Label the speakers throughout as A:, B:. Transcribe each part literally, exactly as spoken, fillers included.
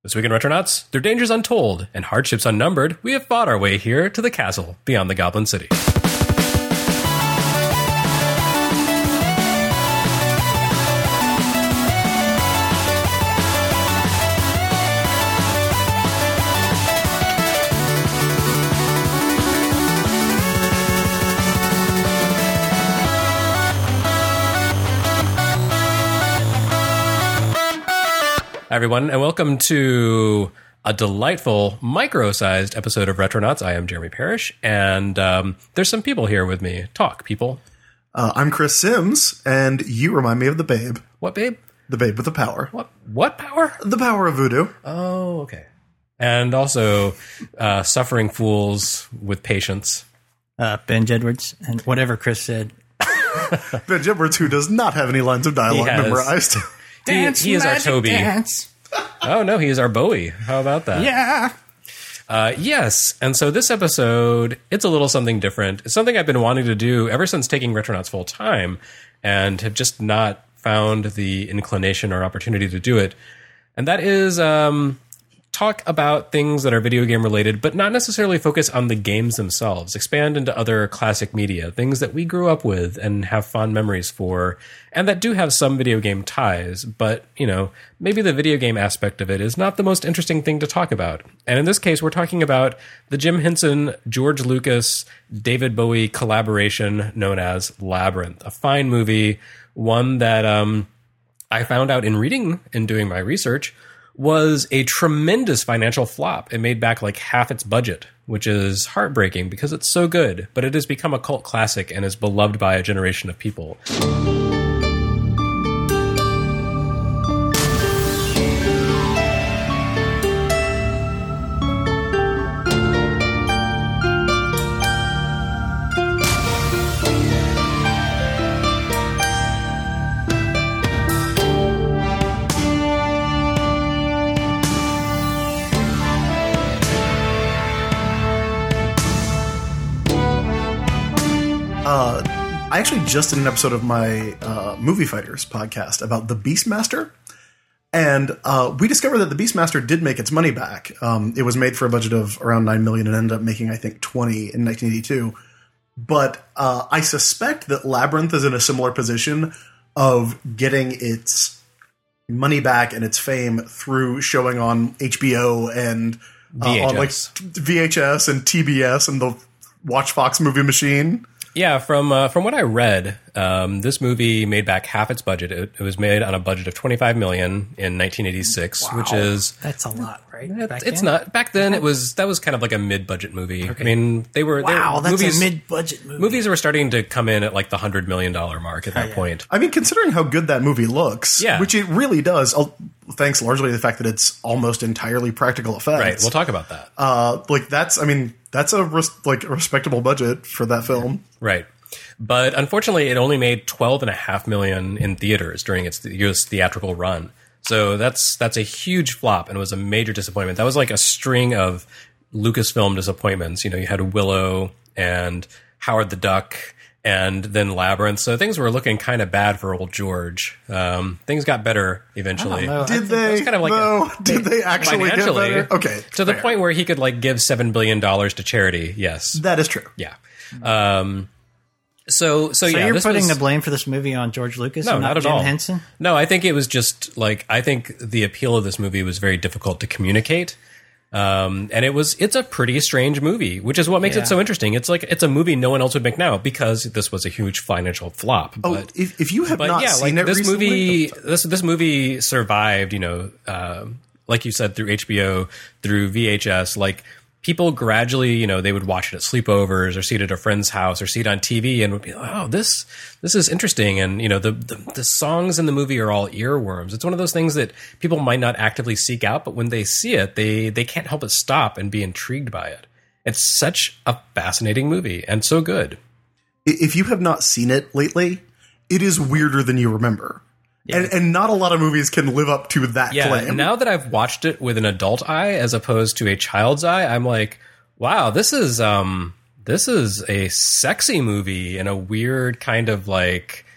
A: This week in Retronauts, through dangers untold and hardships unnumbered, we have fought our way here to the castle beyond the Goblin City. Hi, everyone, and welcome to a delightful, micro-sized episode of Retronauts. I am Jeremy Parrish, and um, there's some people here with me. Talk, people.
B: Uh, I'm Chris Sims, and you remind me of the Babe.
A: What Babe?
B: The Babe with the power.
A: What What power?
B: The power of voodoo.
A: Oh, okay. And also, uh, suffering fools with patience.
C: Uh, Ben Jedwards, and whatever Chris said.
B: Ben Jedwards, who does not have any lines of dialogue
A: He has-
B: memorized.
A: He, he is our Toby.
C: Dance.
A: Oh, no, he is our Bowie. How about that?
C: Yeah.
A: Uh, yes, and so this episode, it's a little something different. It's something I've been wanting to do ever since taking Retronauts full time, and have just not found the inclination or opportunity to do it. And that is um, talk about things that are video game related, but not necessarily focus on the games themselves. Expand into other classic media, things that we grew up with and have fond memories for, and that do have some video game ties. But, you know, maybe the video game aspect of it is not the most interesting thing to talk about. And in this case, we're talking about the Jim Henson, George Lucas, David Bowie collaboration known as Labyrinth, a fine movie, one that um, I found out in reading and doing my research was a tremendous financial flop. It made back like half its budget, which is heartbreaking because it's so good, but it has become a cult classic and is beloved by a generation of people.
B: Uh, I actually just did an episode of my uh, Movie Fighters podcast about the Beastmaster. And uh, we discovered that the Beastmaster did make its money back. Um, it was made for a budget of around nine million dollars and ended up making, I think, twenty in nineteen eighty-two. But uh, I suspect that Labyrinth is in a similar position of getting its money back and its fame through showing on H B O and uh, on like V H S and T B S and the Watch Fox movie machine.
A: Yeah, from uh, from what I read, um, this movie made back half its budget. It, it was made on a budget of twenty-five million dollars in nineteen eighty-six,
C: Wow.
A: which is
C: That's a lot, right?
A: It,
C: Back
A: it's
C: then?
A: not back then. It was that was kind of like a mid-budget movie.
C: Okay.
A: I mean, they were they
C: Wow,
A: were,
C: that's
A: movies,
C: a mid-budget movie.
A: Movies were starting to come in at like the hundred million dollar mark at that
C: yeah.
A: point.
B: I mean, considering how good that movie looks,
A: Yeah.
B: which it really does, uh, thanks largely to the fact that it's almost entirely practical effects.
A: Right. We'll talk about that.
B: Uh, like that's, I mean, that's a res- like a respectable budget for that film.
A: Right. But unfortunately, it only made twelve and a half million in theaters during its U S theatrical run. So that's that's a huge flop, and it was a major disappointment. That was like a string of Lucasfilm disappointments. You know, you had Willow and Howard the Duck, and then Labyrinth. So things were looking kind of bad for old George. Um, things got better eventually.
C: I don't know.
B: Did they?
A: That's kind of like
B: no,
A: a-
B: did they actually get
A: Financially,
B: better? Okay,
A: to the
B: fair.
A: point where he could like give seven billion dollars to charity. Yes,
B: that is true.
A: yeah. Um, so so,
C: So
A: yeah,
C: you're
A: this
C: putting
A: was,
C: the blame for this movie on George Lucas
A: No,
C: and not,
A: not at
C: Jim
A: all.
C: Henson?
A: No, I think it was just like I think the appeal of this movie was very difficult to communicate. Um, and it was it's a pretty strange movie, which is what makes
C: Yeah.
A: it so interesting. It's like it's a movie no one else would make now because this was a huge financial flop.
B: Oh,
A: But
B: if, if you have
A: but
B: not
A: yeah,
B: seen
A: like
B: it
A: this
B: recently,
A: movie, this this movie survived. You know, uh, like you said, through H B O, through V H S. Like people gradually, you know, they would watch it at sleepovers or see it at a friend's house or see it on T V and would be like, "Oh, this this is interesting." And you know, the, the the songs in the movie are all earworms. It's one of those things that people might not actively seek out, but when they see it, they they can't help but stop and be intrigued by it. It's such a fascinating movie and so good.
B: if you have not seen it lately, it is weirder than you remember. Yeah. And, and not a lot of movies can live up to that
A: Yeah,
B: claim.
A: now that I've watched it with an adult eye as opposed to a child's eye, I'm like, wow, this is um, this is a sexy movie in a weird kind of like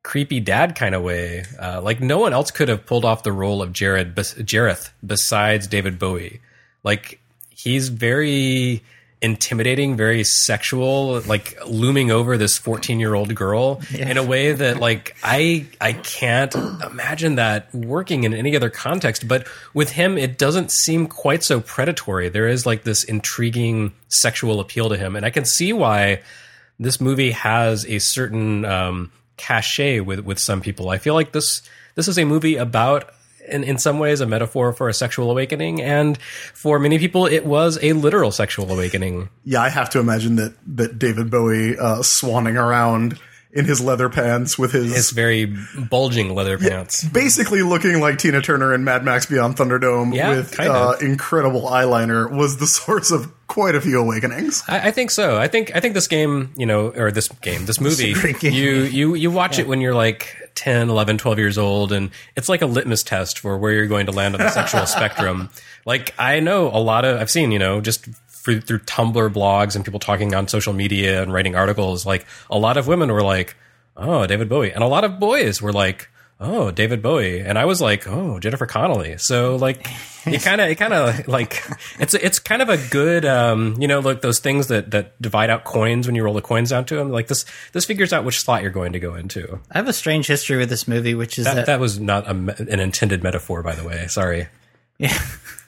A: creepy dad kind of way. Uh, like no one else could have pulled off the role of Jared, Jareth besides David Bowie. Like he's very intimidating, very sexual, like looming over this fourteen year old girl yeah. in a way that like I I can't imagine that working in any other context. But with him, it doesn't seem quite so predatory. There is like this intriguing sexual appeal to him, and I can see why this movie has a certain um, cachet with with some people. I feel like this this is a movie about, in, in some ways, a metaphor for a sexual awakening, and for many people, it was a literal sexual awakening.
B: Yeah, I have to imagine that that David Bowie uh, swanning around in his leather pants with his...
A: His very bulging leather pants.
B: Yeah, basically looking like Tina Turner in Mad Max Beyond Thunderdome
A: yeah,
B: with uh, incredible eyeliner was the source of quite a few awakenings.
A: I, I think so. I think I think this game, you know, or this game, this movie, game. you you you watch yeah. it when you're like ten, eleven, twelve years old, and it's like a litmus test for where you're going to land on the sexual spectrum. Like, I know a lot of, I've seen, you know, just through, through Tumblr blogs and people talking on social media and writing articles, like a lot of women were like, oh, David Bowie. And a lot of boys were like, oh, David Bowie. And I was like, oh, Jennifer Connelly. So like, it kind of, it kind of like, it's, it's kind of a good, um, you know, like those things that, that divide out coins when you roll the coins down to them. Like this, this figures out which slot you're going to go into.
C: I have a strange history with this movie, which is
A: that,
C: that,
A: that was not a, an intended metaphor, by the way. Sorry.
C: Yeah.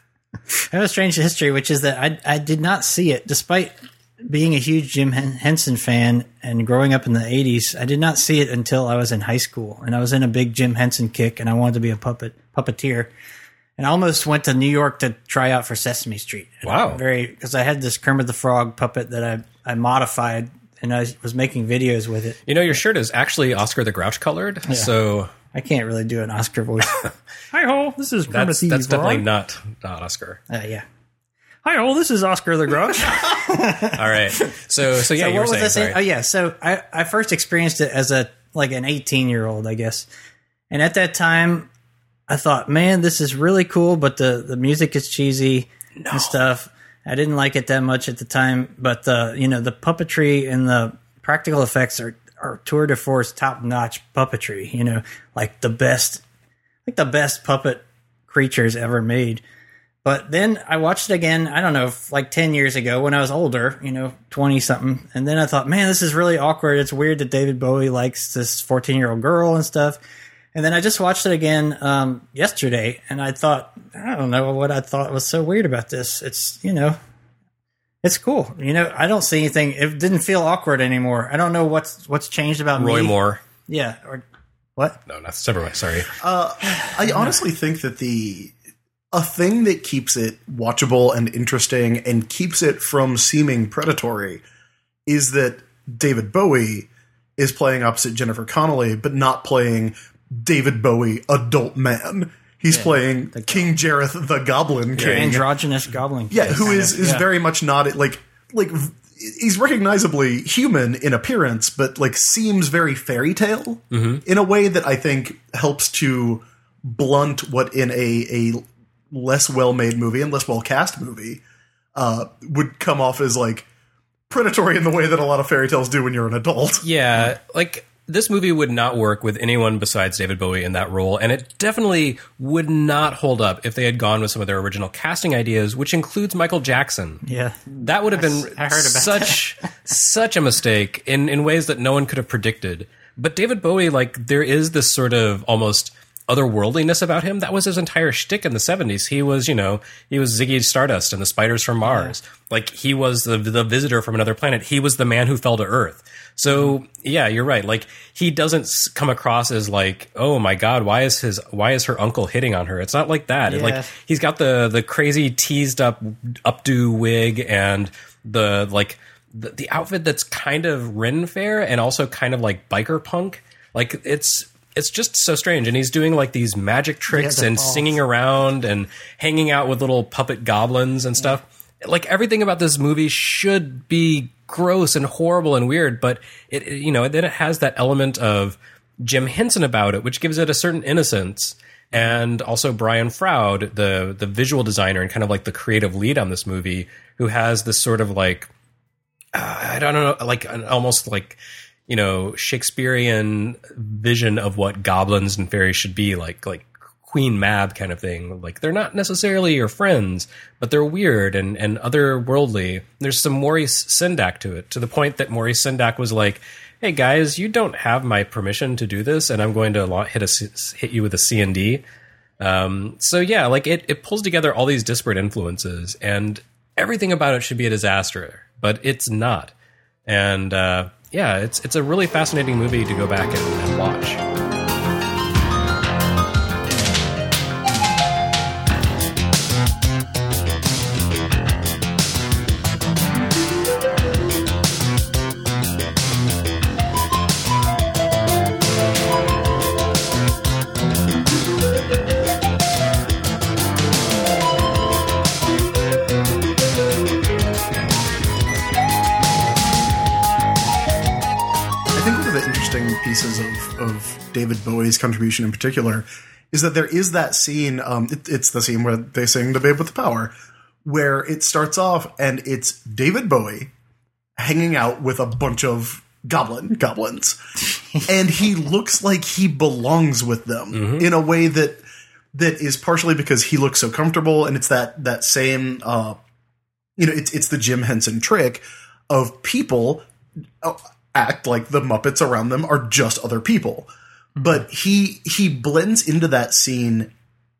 C: I have a strange history, which is that I, I did not see it, despite being a huge Jim Henson fan and growing up in the eighties. I did not see it until I was in high school, and I was in a big Jim Henson kick, and I wanted to be a puppet puppeteer, and I almost went to New York to try out for Sesame Street. And
A: wow!
C: Very, because I had this Kermit the Frog puppet that I I modified, and I was making videos with it.
A: You know, your shirt is actually Oscar the Grouch colored, yeah. so
C: I can't really do an Oscar voice. Hi ho, this is Kermit
A: that's,
C: the
A: that's
C: Frog.
A: definitely not not Oscar.
C: Uh, yeah. Hi ho, this is Oscar the Grouch.
A: All right, so so yeah,
C: so
A: you were
C: what was
A: saying.
C: I saying? Oh yeah, so I I first experienced it as a like an eighteen year old, I guess, and at that time I thought, man, this is really cool, but the the music is cheesy no. and stuff. I didn't like it that much at the time, but the you know the puppetry and the practical effects are are tour de force, top notch puppetry. You know, like the best, like the best puppet creatures ever made. But then I watched it again, I don't know, like ten years ago when I was older, you know, twenty something. And then I thought, man, this is really awkward. It's weird that David Bowie likes this fourteen year old girl and stuff. And then I just watched it again um, yesterday, and I thought, I don't know what I thought was so weird about this. It's, you know, it's cool. You know, I don't see anything. It didn't feel awkward anymore. I don't know what's what's changed about
A: Roy
C: me.
A: Roy Moore.
C: Yeah. Or what?
A: No, not Severway. Sorry.
B: Uh, I honestly think that the a thing that keeps it watchable and interesting and keeps it from seeming predatory is that David Bowie is playing opposite Jennifer Connelly, but not playing David Bowie, adult man. He's yeah, playing King Jareth, the Goblin King,
C: androgynous Goblin King.
B: Yeah, who is is yeah. very much not like like he's recognizably human in appearance, but like seems very fairy tale mm-hmm. in a way that I think helps to blunt what in a a less well made movie and less well cast movie uh, would come off as like predatory in the way that a lot of fairy tales do when you're an adult.
A: Yeah, like. This movie would not work with anyone besides David Bowie in that role, and it definitely would not hold up if they had gone with some of their original casting ideas, which includes Michael Jackson.
C: Yeah.
A: That would have been
C: I heard about
A: such such a mistake in, in ways that no one could have predicted. But David Bowie, like, there is this sort of almost otherworldliness about him. That was his entire shtick in the seventies. He was, you know, he was Ziggy Stardust and the Spiders from Mars. Yeah. Like, he was the the visitor from another planet. He was the man who fell to Earth. So, yeah, you're right. Like, he doesn't come across as like, oh my God, why is his, why is her uncle hitting on her? It's not like that.
C: Yeah.
A: Like, he's got the, the crazy teased up updo wig and the, like, the, the outfit that's kind of Ren Fair and also kind of like biker punk. Like, it's, it's just so strange. And he's doing like these magic tricks and balls. Singing around and hanging out with little puppet goblins and stuff. Yeah. Like, everything about this movie should be gross and horrible and weird, but it, it you know, then it has that element of Jim Henson about it, which gives it a certain innocence. And also Brian Froud, the the visual designer and kind of like the creative lead on this movie, who has this sort of like uh, I don't know, like an almost like you know, Shakespearean vision of what goblins and fairies should be, like like Queen Mab kind of thing. Like, they're not necessarily your friends, but they're weird and, and otherworldly. There's some Maurice Sendak to it, to the point that Maurice Sendak was like, hey guys, you don't have my permission to do this, and I'm going to hit a, hit you with a C and D. Um, so yeah, like it, it pulls together all these disparate influences, and everything about it should be a disaster, but it's not. And uh, yeah, it's it's a really fascinating movie to go back and, and watch.
B: Pieces of, of David Bowie's contribution in particular is that there is that scene, um, it, it's the scene where they sing The Babe with the Power, where it starts off and it's David Bowie hanging out with a bunch of goblin goblins. And he looks like he belongs with them mm-hmm. in a way that that is partially because he looks so comfortable, and it's that that same uh, you know, it's it's the Jim Henson trick of people uh, act like the Muppets around them are just other people. But he he blends into that scene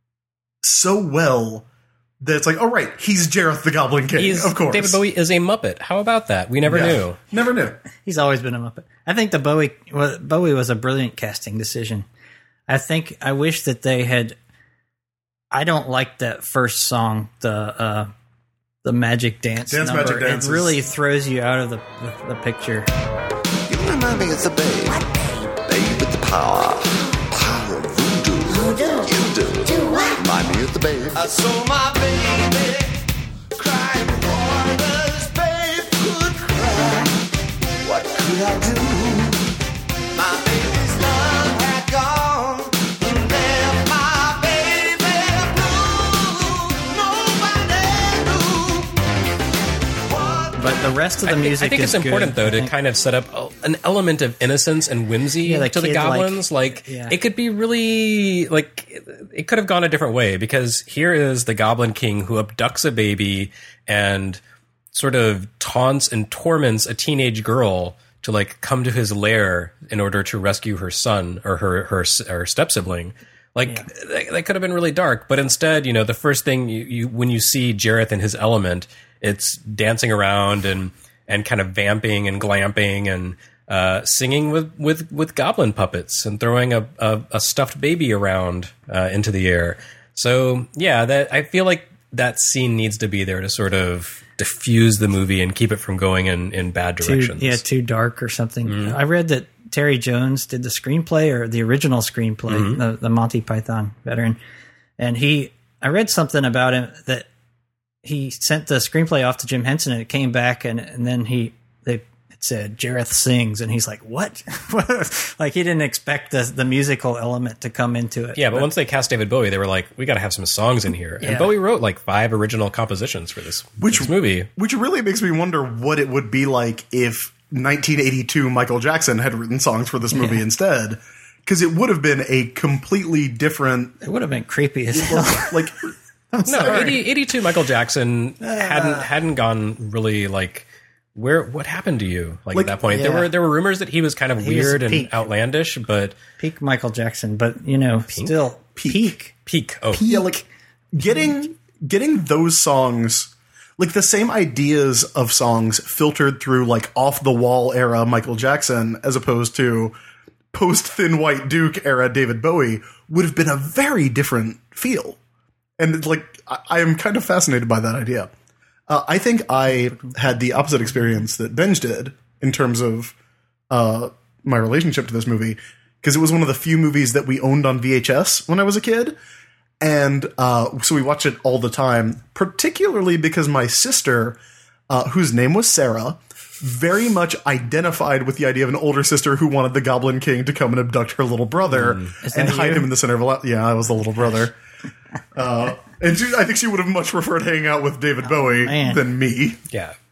B: so well that it's like, oh, right, he's Jareth the Goblin King, he's, of course.
A: David Bowie is a Muppet. How about that? We never yeah, knew.
B: Never knew.
C: He's always been a Muppet. I think the Bowie well, Bowie was a brilliant casting decision. I think I wish that they had. I don't like that first song, the uh, the Magic Dance,
B: Dance
C: number.
B: Magic Dance.
C: It really throws you out of the the, the picture.
D: You remind me of the babe.
E: What babe?
D: Babe with the power. Power of voodoo.
E: Voodoo?
D: You do.
E: Do what?
D: Remind me of the babe.
F: I saw my baby crying for this babe could cry.
D: What could I do?
F: My baby's love had gone and left my baby blue. Nobody knew what.
C: But the rest of the
A: I think,
C: music
A: I think
C: is
A: it's important,
C: good.
A: though, to kind of set up a, an element of innocence and whimsy
C: Yeah, the
A: to the
C: kid,
A: goblins.
C: like-
A: Like,
C: yeah.
A: it could be really, like, it could have gone a different way, because here is the Goblin King who abducts a baby and sort of taunts and torments a teenage girl to, like, come to his lair in order to rescue her son or her, her, her step-sibling. Like,
C: Yeah.
A: that, that could have been really dark. But instead, you know, the first thing you, you when you see Jareth in his element, it's dancing around and, and kind of vamping and glamping and uh, singing with, with, with goblin puppets and throwing a, a, a stuffed baby around uh, into the air. So, yeah, that I feel like that scene needs to be there to sort of diffuse the movie and keep it from going in, in bad
C: too,
A: directions.
C: yeah, too dark or something.
A: Mm-hmm.
C: I read that Terry Jones did the screenplay, or the original screenplay,
A: Mm-hmm.
C: the, the Monty Python veteran. And he, I read something about him that he sent the screenplay off to Jim Henson, and it came back, and, and then he, they, it said Jareth sings, and he's like, what? Like, he didn't expect the, the musical element to come into it.
A: Yeah, but, but once they cast David Bowie, they were like, we got to have some songs in here.
C: Yeah.
A: And Bowie wrote like five original compositions for this,
B: Which-
A: this movie.
B: Which really makes me wonder what it would be like if nineteen eighty-two Michael Jackson had written songs for this movie
C: Yeah.
B: instead. Because it would have been a completely different,
C: it would have been creepy as hell.
B: like,
A: No,
C: Sorry.
A: eighty, eighty-two Michael Jackson
B: Uh.
A: hadn't hadn't gone really like where what happened to you like,
B: Like,
A: at that point. There
C: yeah.
A: were there were rumors that he was kind of
C: He was
A: weird and
C: peak.
A: outlandish, but
C: Peak Michael Jackson, but, you know, still peak.
A: peak. Oh,
B: yeah, like getting getting those songs, like the same ideas of songs filtered through like off the wall era Michael Jackson, as opposed to post Thin White Duke era David Bowie, would have been a very different feel. And it's like, I, I am kind of fascinated by that idea. Uh, I think I had the opposite experience that Benj did in terms of uh, my relationship to this movie, because it was one of the few movies that we owned on V H S when I was a kid. And uh, so we watched it all the time, particularly because my sister, uh, whose name was Sarah, very much identified with the idea of an older sister who wanted the Goblin King to come and abduct her little brother
C: Is
B: and
C: that
B: hide
C: you?
B: him in the center of a lot. Yeah, I was the little brother. Uh, and she, I think she would have much preferred hanging out with David Bowie
C: man.
B: than me.
A: yeah.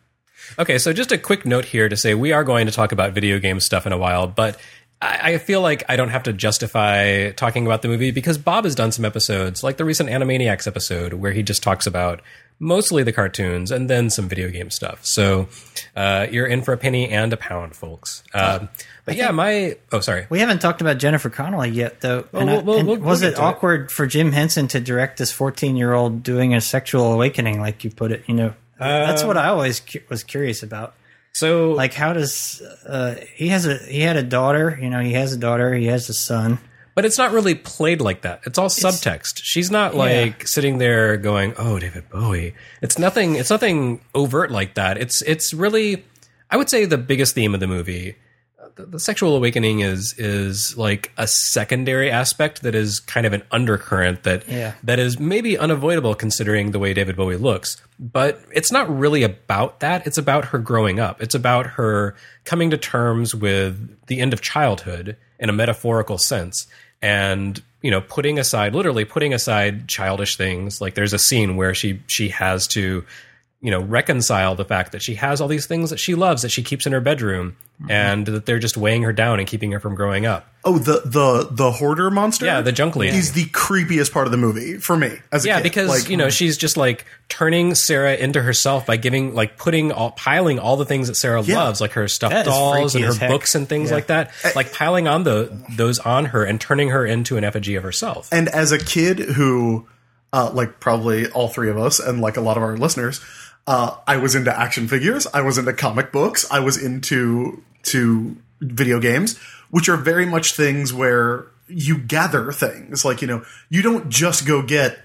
A: Okay, so just a quick note here to say we are going to talk about video game stuff in a while, but I, I feel like I don't have to justify talking about the movie because Bob has done some episodes, like the recent Animaniacs episode, where he just talks about mostly the cartoons and then some video game stuff. So uh, you're in for a penny and a pound, folks. Um, but yeah, my... Oh, sorry.
C: We haven't talked about Jennifer Connelly yet, though.
A: Well,
C: And I-
A: we'll- we'll-
C: and
A: we'll-
C: was
A: we'll
C: it
A: get to it.
C: awkward for Jim Henson to direct this fourteen-year-old doing a sexual awakening, like you put it? You know, that's what I always cu- was curious about.
A: So...
C: Like, how does uh, he has a he had a daughter? You know, he has a daughter. He has a son.
A: But it's not really played like that. It's all subtext. She's not like sitting there going, "Oh, David Bowie." It's nothing. It's nothing overt like that. It's it's really, I would say, the biggest theme of the movie. The, the sexual awakening is is like a secondary aspect that is kind of an undercurrent that
C: Yeah.
A: that is maybe unavoidable considering the way David Bowie looks. But it's not really about that. It's about her growing up. It's about her coming to terms with the end of childhood in a metaphorical sense. And, you know, putting aside, literally putting aside childish things. Like there's a scene where she she has to, you know, reconcile the fact that she has all these things that she loves that she keeps in her bedroom mm-hmm. and that they're just weighing her down and keeping her from growing up.
B: Oh, the the the hoarder monster?
A: Yeah, the junk lady.
B: He's the creepiest part of the movie for me as a
A: Yeah,
B: kid.
A: because,
B: Like,
A: you know, she's just like turning Sarah into herself by giving, like putting all, piling all the things that Sarah
B: Yeah.
A: loves, like her stuffed
C: That is
A: dolls and
C: freaky
A: her
C: as heck.
A: books and things like that, like piling on the those on her and turning her into an effigy of herself.
B: And as a kid who, uh, like probably all three of us and like a lot of our listeners, uh, I was into action figures. I was into comic books. I was into to video games, which are very much things where you gather things. Like, you know, you don't just go get,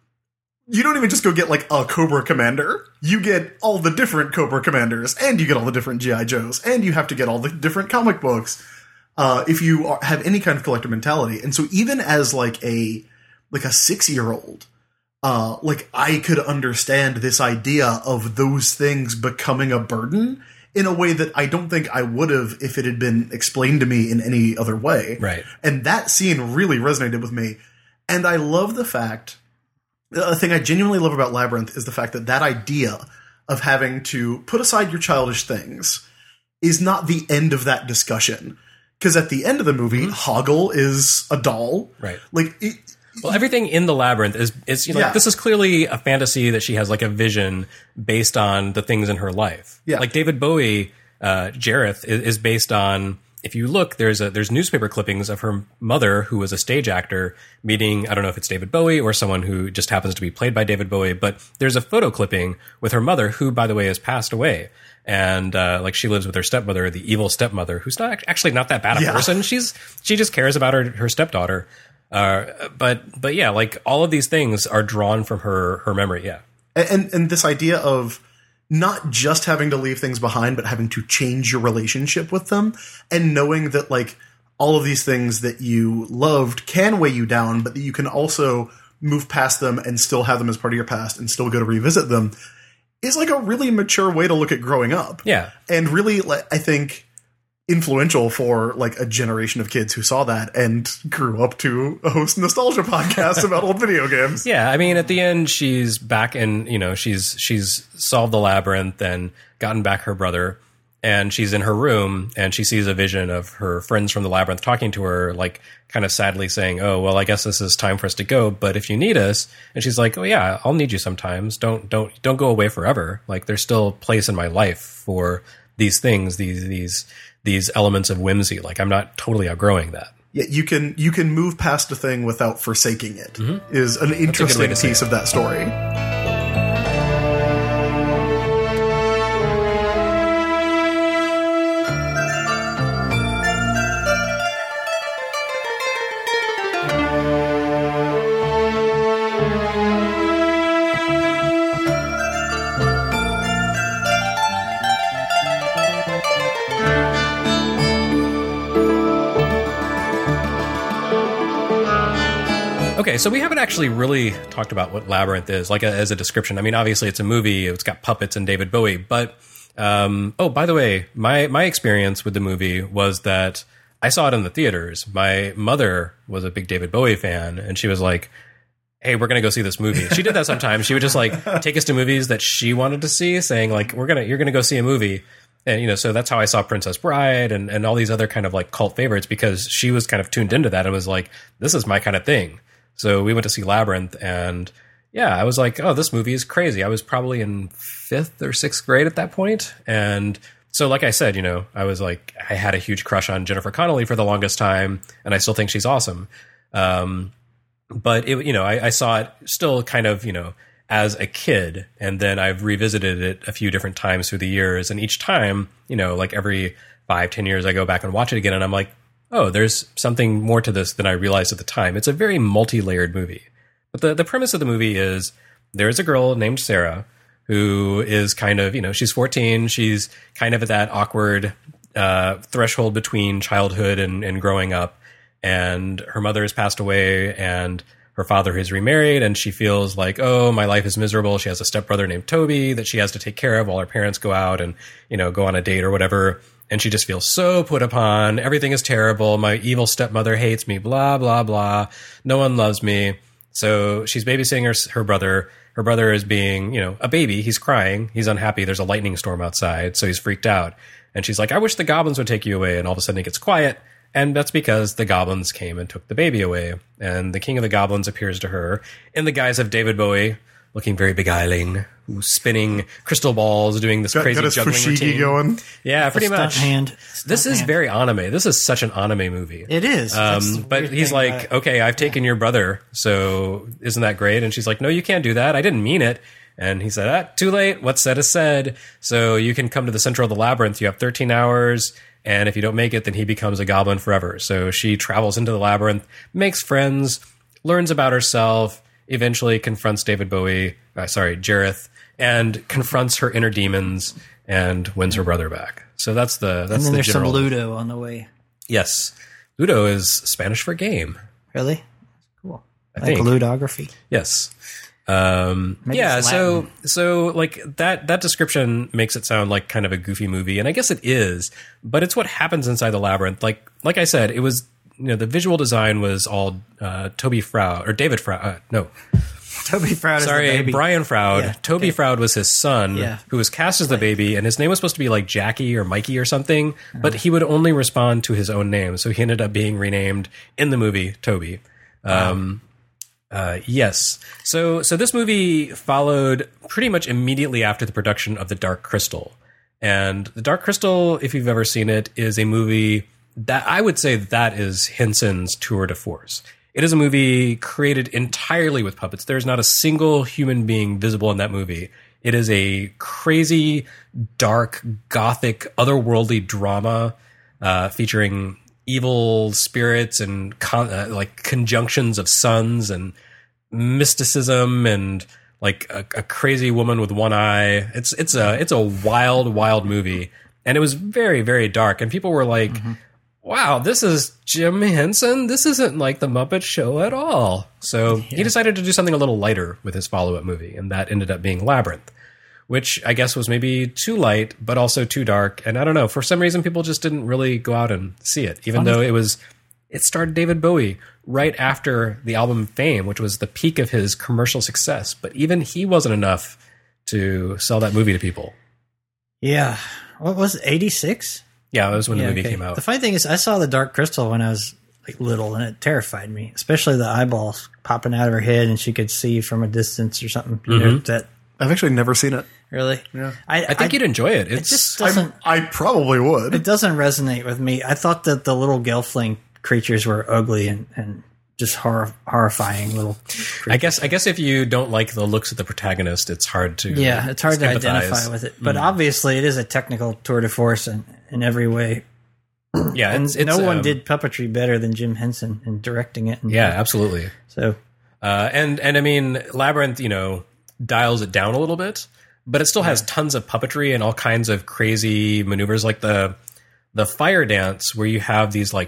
B: you don't even just go get like a Cobra Commander. You get all the different Cobra Commanders and you get all the different G I. Joes and you have to get all the different comic books. Uh, if you are, have any kind of collector mentality. And so even as like a, like a six year old, uh, like I could understand this idea of those things becoming a burden in a way that I don't think I would have if it had been explained to me in any other way.
A: Right.
B: And that scene really resonated with me. And I love the fact, the thing I genuinely love about Labyrinth is the fact that that idea of having to put aside your childish things is not the end of that discussion. Because at the end of the movie, Hoggle is a doll.
A: Right.
B: Like, it,
A: Well, everything in the labyrinth is is you know
B: Yeah.
A: like, this is clearly a fantasy that she has like a vision based on the things in her life.
B: Yeah.
A: Like David Bowie, uh, Jareth is, is based on. If you look, there's a there's newspaper clippings of her mother, who was a stage actor, meeting I don't know if it's David Bowie or someone who just happens to be played by David Bowie, but there's a photo clipping with her mother, who by the way has passed away. And uh, like she lives with her stepmother, the evil stepmother, who's not actually not that bad a
B: Yeah.
A: person. She's she just cares about her her stepdaughter. Uh, but but yeah, like all of these things are drawn from her her memory. Yeah,
B: and and this idea of not just having to leave things behind, but having to change your relationship with them, and knowing that like all of these things that you loved can weigh you down, but that you can also move past them and still have them as part of your past and still go to revisit them, is like a really mature way to look at growing up.
A: yeah.
B: And really, like, I think influential for like a generation of kids who saw that and grew up to host nostalgia podcasts about old video games.
A: Yeah, I mean, at the end, she's back in, you know, she's she's solved the labyrinth and gotten back her brother, and she's in her room, and she sees a vision of her friends from the labyrinth talking to her, like, kind of sadly saying, oh, well, I guess this is time for us to go, but if you need us, and she's like, oh, yeah, I'll need you sometimes. Don't, don't, don't go away forever. Like, there's still a place in my life for these things, these, these, these elements of whimsy. Like, I'm not totally outgrowing that.
B: Yeah, you can you can move past a thing without forsaking it.
A: Mm-hmm.
B: Is an interesting
A: to say
B: piece
A: it.
B: of that story.
A: Okay, so we haven't actually really talked about what Labyrinth is, like a, as a description. I mean, obviously it's a movie, it's got puppets and David Bowie, but, um, oh, by the way, my, my experience with the movie was that I saw it in the theaters. My mother was a big David Bowie fan, and she was like, hey, we're going to go see this movie. She did that sometimes. She would just like take us to movies that she wanted to see, saying like, we're going to, you're going to go see a movie. And, you know, so that's how I saw Princess Bride and, and all these other kind of like cult favorites, because she was kind of tuned into that and was like, this is my kind of thing. So we went to see Labyrinth, and yeah, I was like, oh, this movie is crazy. I was probably in fifth or sixth grade at that point. And so, like I said, you know, I was like, I had a huge crush on Jennifer Connelly for the longest time, and I still think she's awesome. Um, But, it, you know, I, I saw it still kind of, you know, as a kid. And then I've revisited it a few different times through the years. And each time, you know, like every five, ten years, I go back and watch it again. And I'm like, oh, there's something more to this than I realized at the time. It's a very multi-layered movie. But the, the premise of the movie is there's a girl named Sarah who is kind of, you know, she's fourteen. She's kind of at that awkward uh, threshold between childhood and, and growing up. And her mother has passed away, and her father has remarried, and she feels like, oh, my life is miserable. She has a stepbrother named Toby that she has to take care of while her parents go out and, you know, go on a date or whatever. And she just feels so put upon. Everything is terrible. My evil stepmother hates me, blah, blah, blah. No one loves me. So she's babysitting her, her brother. Her brother is being, you know, a baby. He's crying. He's unhappy. There's a lightning storm outside, so he's freaked out. And she's like, I wish the goblins would take you away. And all of a sudden it gets quiet. And that's because the goblins came and took the baby away. And the king of the goblins appears to her in the guise of David Bowie, looking very beguiling, who's spinning crystal balls, doing this
B: Got,
A: crazy
B: got his
A: juggling
B: fushigi
A: routine.
B: going.
A: Yeah, pretty
C: Stunt
A: much.
C: hand.
A: This
C: Stunt
A: is
C: hand.
A: very anime. This is such an anime movie.
C: It is. That's the
A: Um, but
C: weird
A: he's
C: thing about
A: like,
C: it.
A: okay, I've taken your brother, so isn't that great? And she's like, no, you can't do that. I didn't mean it. And he said, ah, too late. What's said is said. So you can come to the center of the labyrinth. You have thirteen hours. And if you don't make it, then he becomes a goblin forever. So she travels into the labyrinth, makes friends, learns about herself, eventually confronts David Bowie, uh, sorry, Jareth, and confronts her inner demons and wins her brother back. So that's the that's
C: And then
A: the
C: there's
A: general.
C: some Ludo on the way.
A: Yes, Ludo is Spanish for game.
C: Really? Cool.
A: I
C: Like
A: think.
C: ludography.
A: Yes. Um,
C: Maybe
A: yeah.
C: it's
A: So,
C: Latin.
A: so like that, that description makes it sound like kind of a goofy movie. And I guess it is, but it's what happens inside the labyrinth. Like, like I said, it was, you know, the visual design was all, uh, Toby Froud or David Froud. Uh, no,
C: Toby Froud is the
A: sorry,
C: baby.
A: Brian Froud.
C: Yeah,
A: Toby
C: okay.
A: Froud was his son,
C: Yeah.
A: who was cast as the baby, and his name was supposed to be like Jackie or Mikey or something, but he would only respond to his own name. So he ended up being renamed in the movie Toby. Um, Uh, yes. So, so this movie followed pretty much immediately after the production of The Dark Crystal. And The Dark Crystal, if you've ever seen it, is a movie that I would say that is Henson's tour de force. It is a movie created entirely with puppets. There's not a single human being visible in that movie. It is a crazy, dark, gothic, otherworldly drama, uh, featuring evil spirits and con- uh, like conjunctions of suns and mysticism and like a, a crazy woman with one eye. It's it's a it's a wild wild movie, and it was very very dark. And people were like,
C: Mm-hmm.
A: "Wow, this is Jim Henson. This isn't like the Muppet Show at all." So he decided to do something a little lighter with his follow up movie, and that ended up being Labyrinth, which I guess was maybe too light, but also too dark. And I don't know, for some reason, people just didn't really go out and see it, even though it was, it starred David Bowie right after the album Fame, which was the peak of his commercial success. But even he wasn't enough to sell that movie to people.
C: Yeah. What was it? eighty-six?
A: Yeah, that was when
C: Yeah,
A: the movie
C: okay.
A: came out.
C: The funny thing is, I saw The Dark Crystal when I was like little, and it terrified me, especially the eyeballs popping out of her head, and she could see from a distance or something. You know, that
B: I've actually never seen it.
C: really.
B: Yeah.
C: I,
A: I think you'd enjoy it.
C: It
A: It's
C: just
B: I'm,
C: doesn't.
B: I probably would.
C: It doesn't resonate with me. I thought that the little Gelfling creatures were ugly and, and just horror, horrifying little creatures.
A: I guess I guess if you don't like the looks of the protagonist, it's hard to
C: Yeah, it's hard to
A: sympathize.
C: identify with it. But obviously, it is a technical tour de force in, in every way.
A: Yeah,
C: And
A: it's, it's,
C: no one
A: um,
C: did puppetry better than Jim Henson in directing it. And
A: Yeah, absolutely.
C: So,
A: Uh, and and I mean, Labyrinth, you know, dials it down a little bit, but it still has tons of puppetry and all kinds of crazy maneuvers, like the the fire dance where you have these like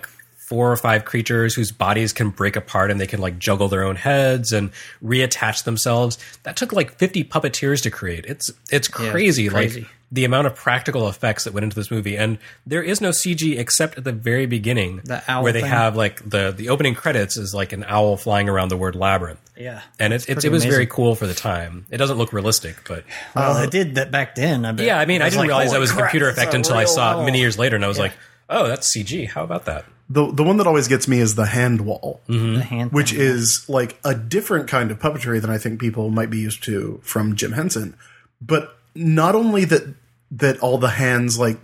A: four or five creatures whose bodies can break apart and they can like juggle their own heads and reattach themselves. That took like fifty puppeteers to create. It's it's
C: Yeah,
A: crazy,
C: it's crazy.
A: like the amount of practical effects that went into this movie. And there is no C G except at the very beginning,
C: The owl
A: where they
C: thing.
A: have like the the opening credits is like an owl flying around the word labyrinth.
C: Yeah.
A: And it's, it's
C: pretty
A: it was very
C: amazing.
A: cool for the time. It doesn't look realistic, but
C: Well, it did that back then. I bet.
A: yeah, I mean, I,
C: was
A: didn't
C: like,
A: realize that
C: holy
A: was a
C: crap,
A: computer
C: it's
A: effect
C: a
A: until I
C: real
A: saw it
C: owl.
A: many years later, and I was like, oh, that's C G. How about that?
B: The the one that always gets me is the hand wall,
C: The hand
B: which
C: thing.
B: is like a different kind of puppetry than I think people might be used to from Jim Henson. But not only that that all the hands like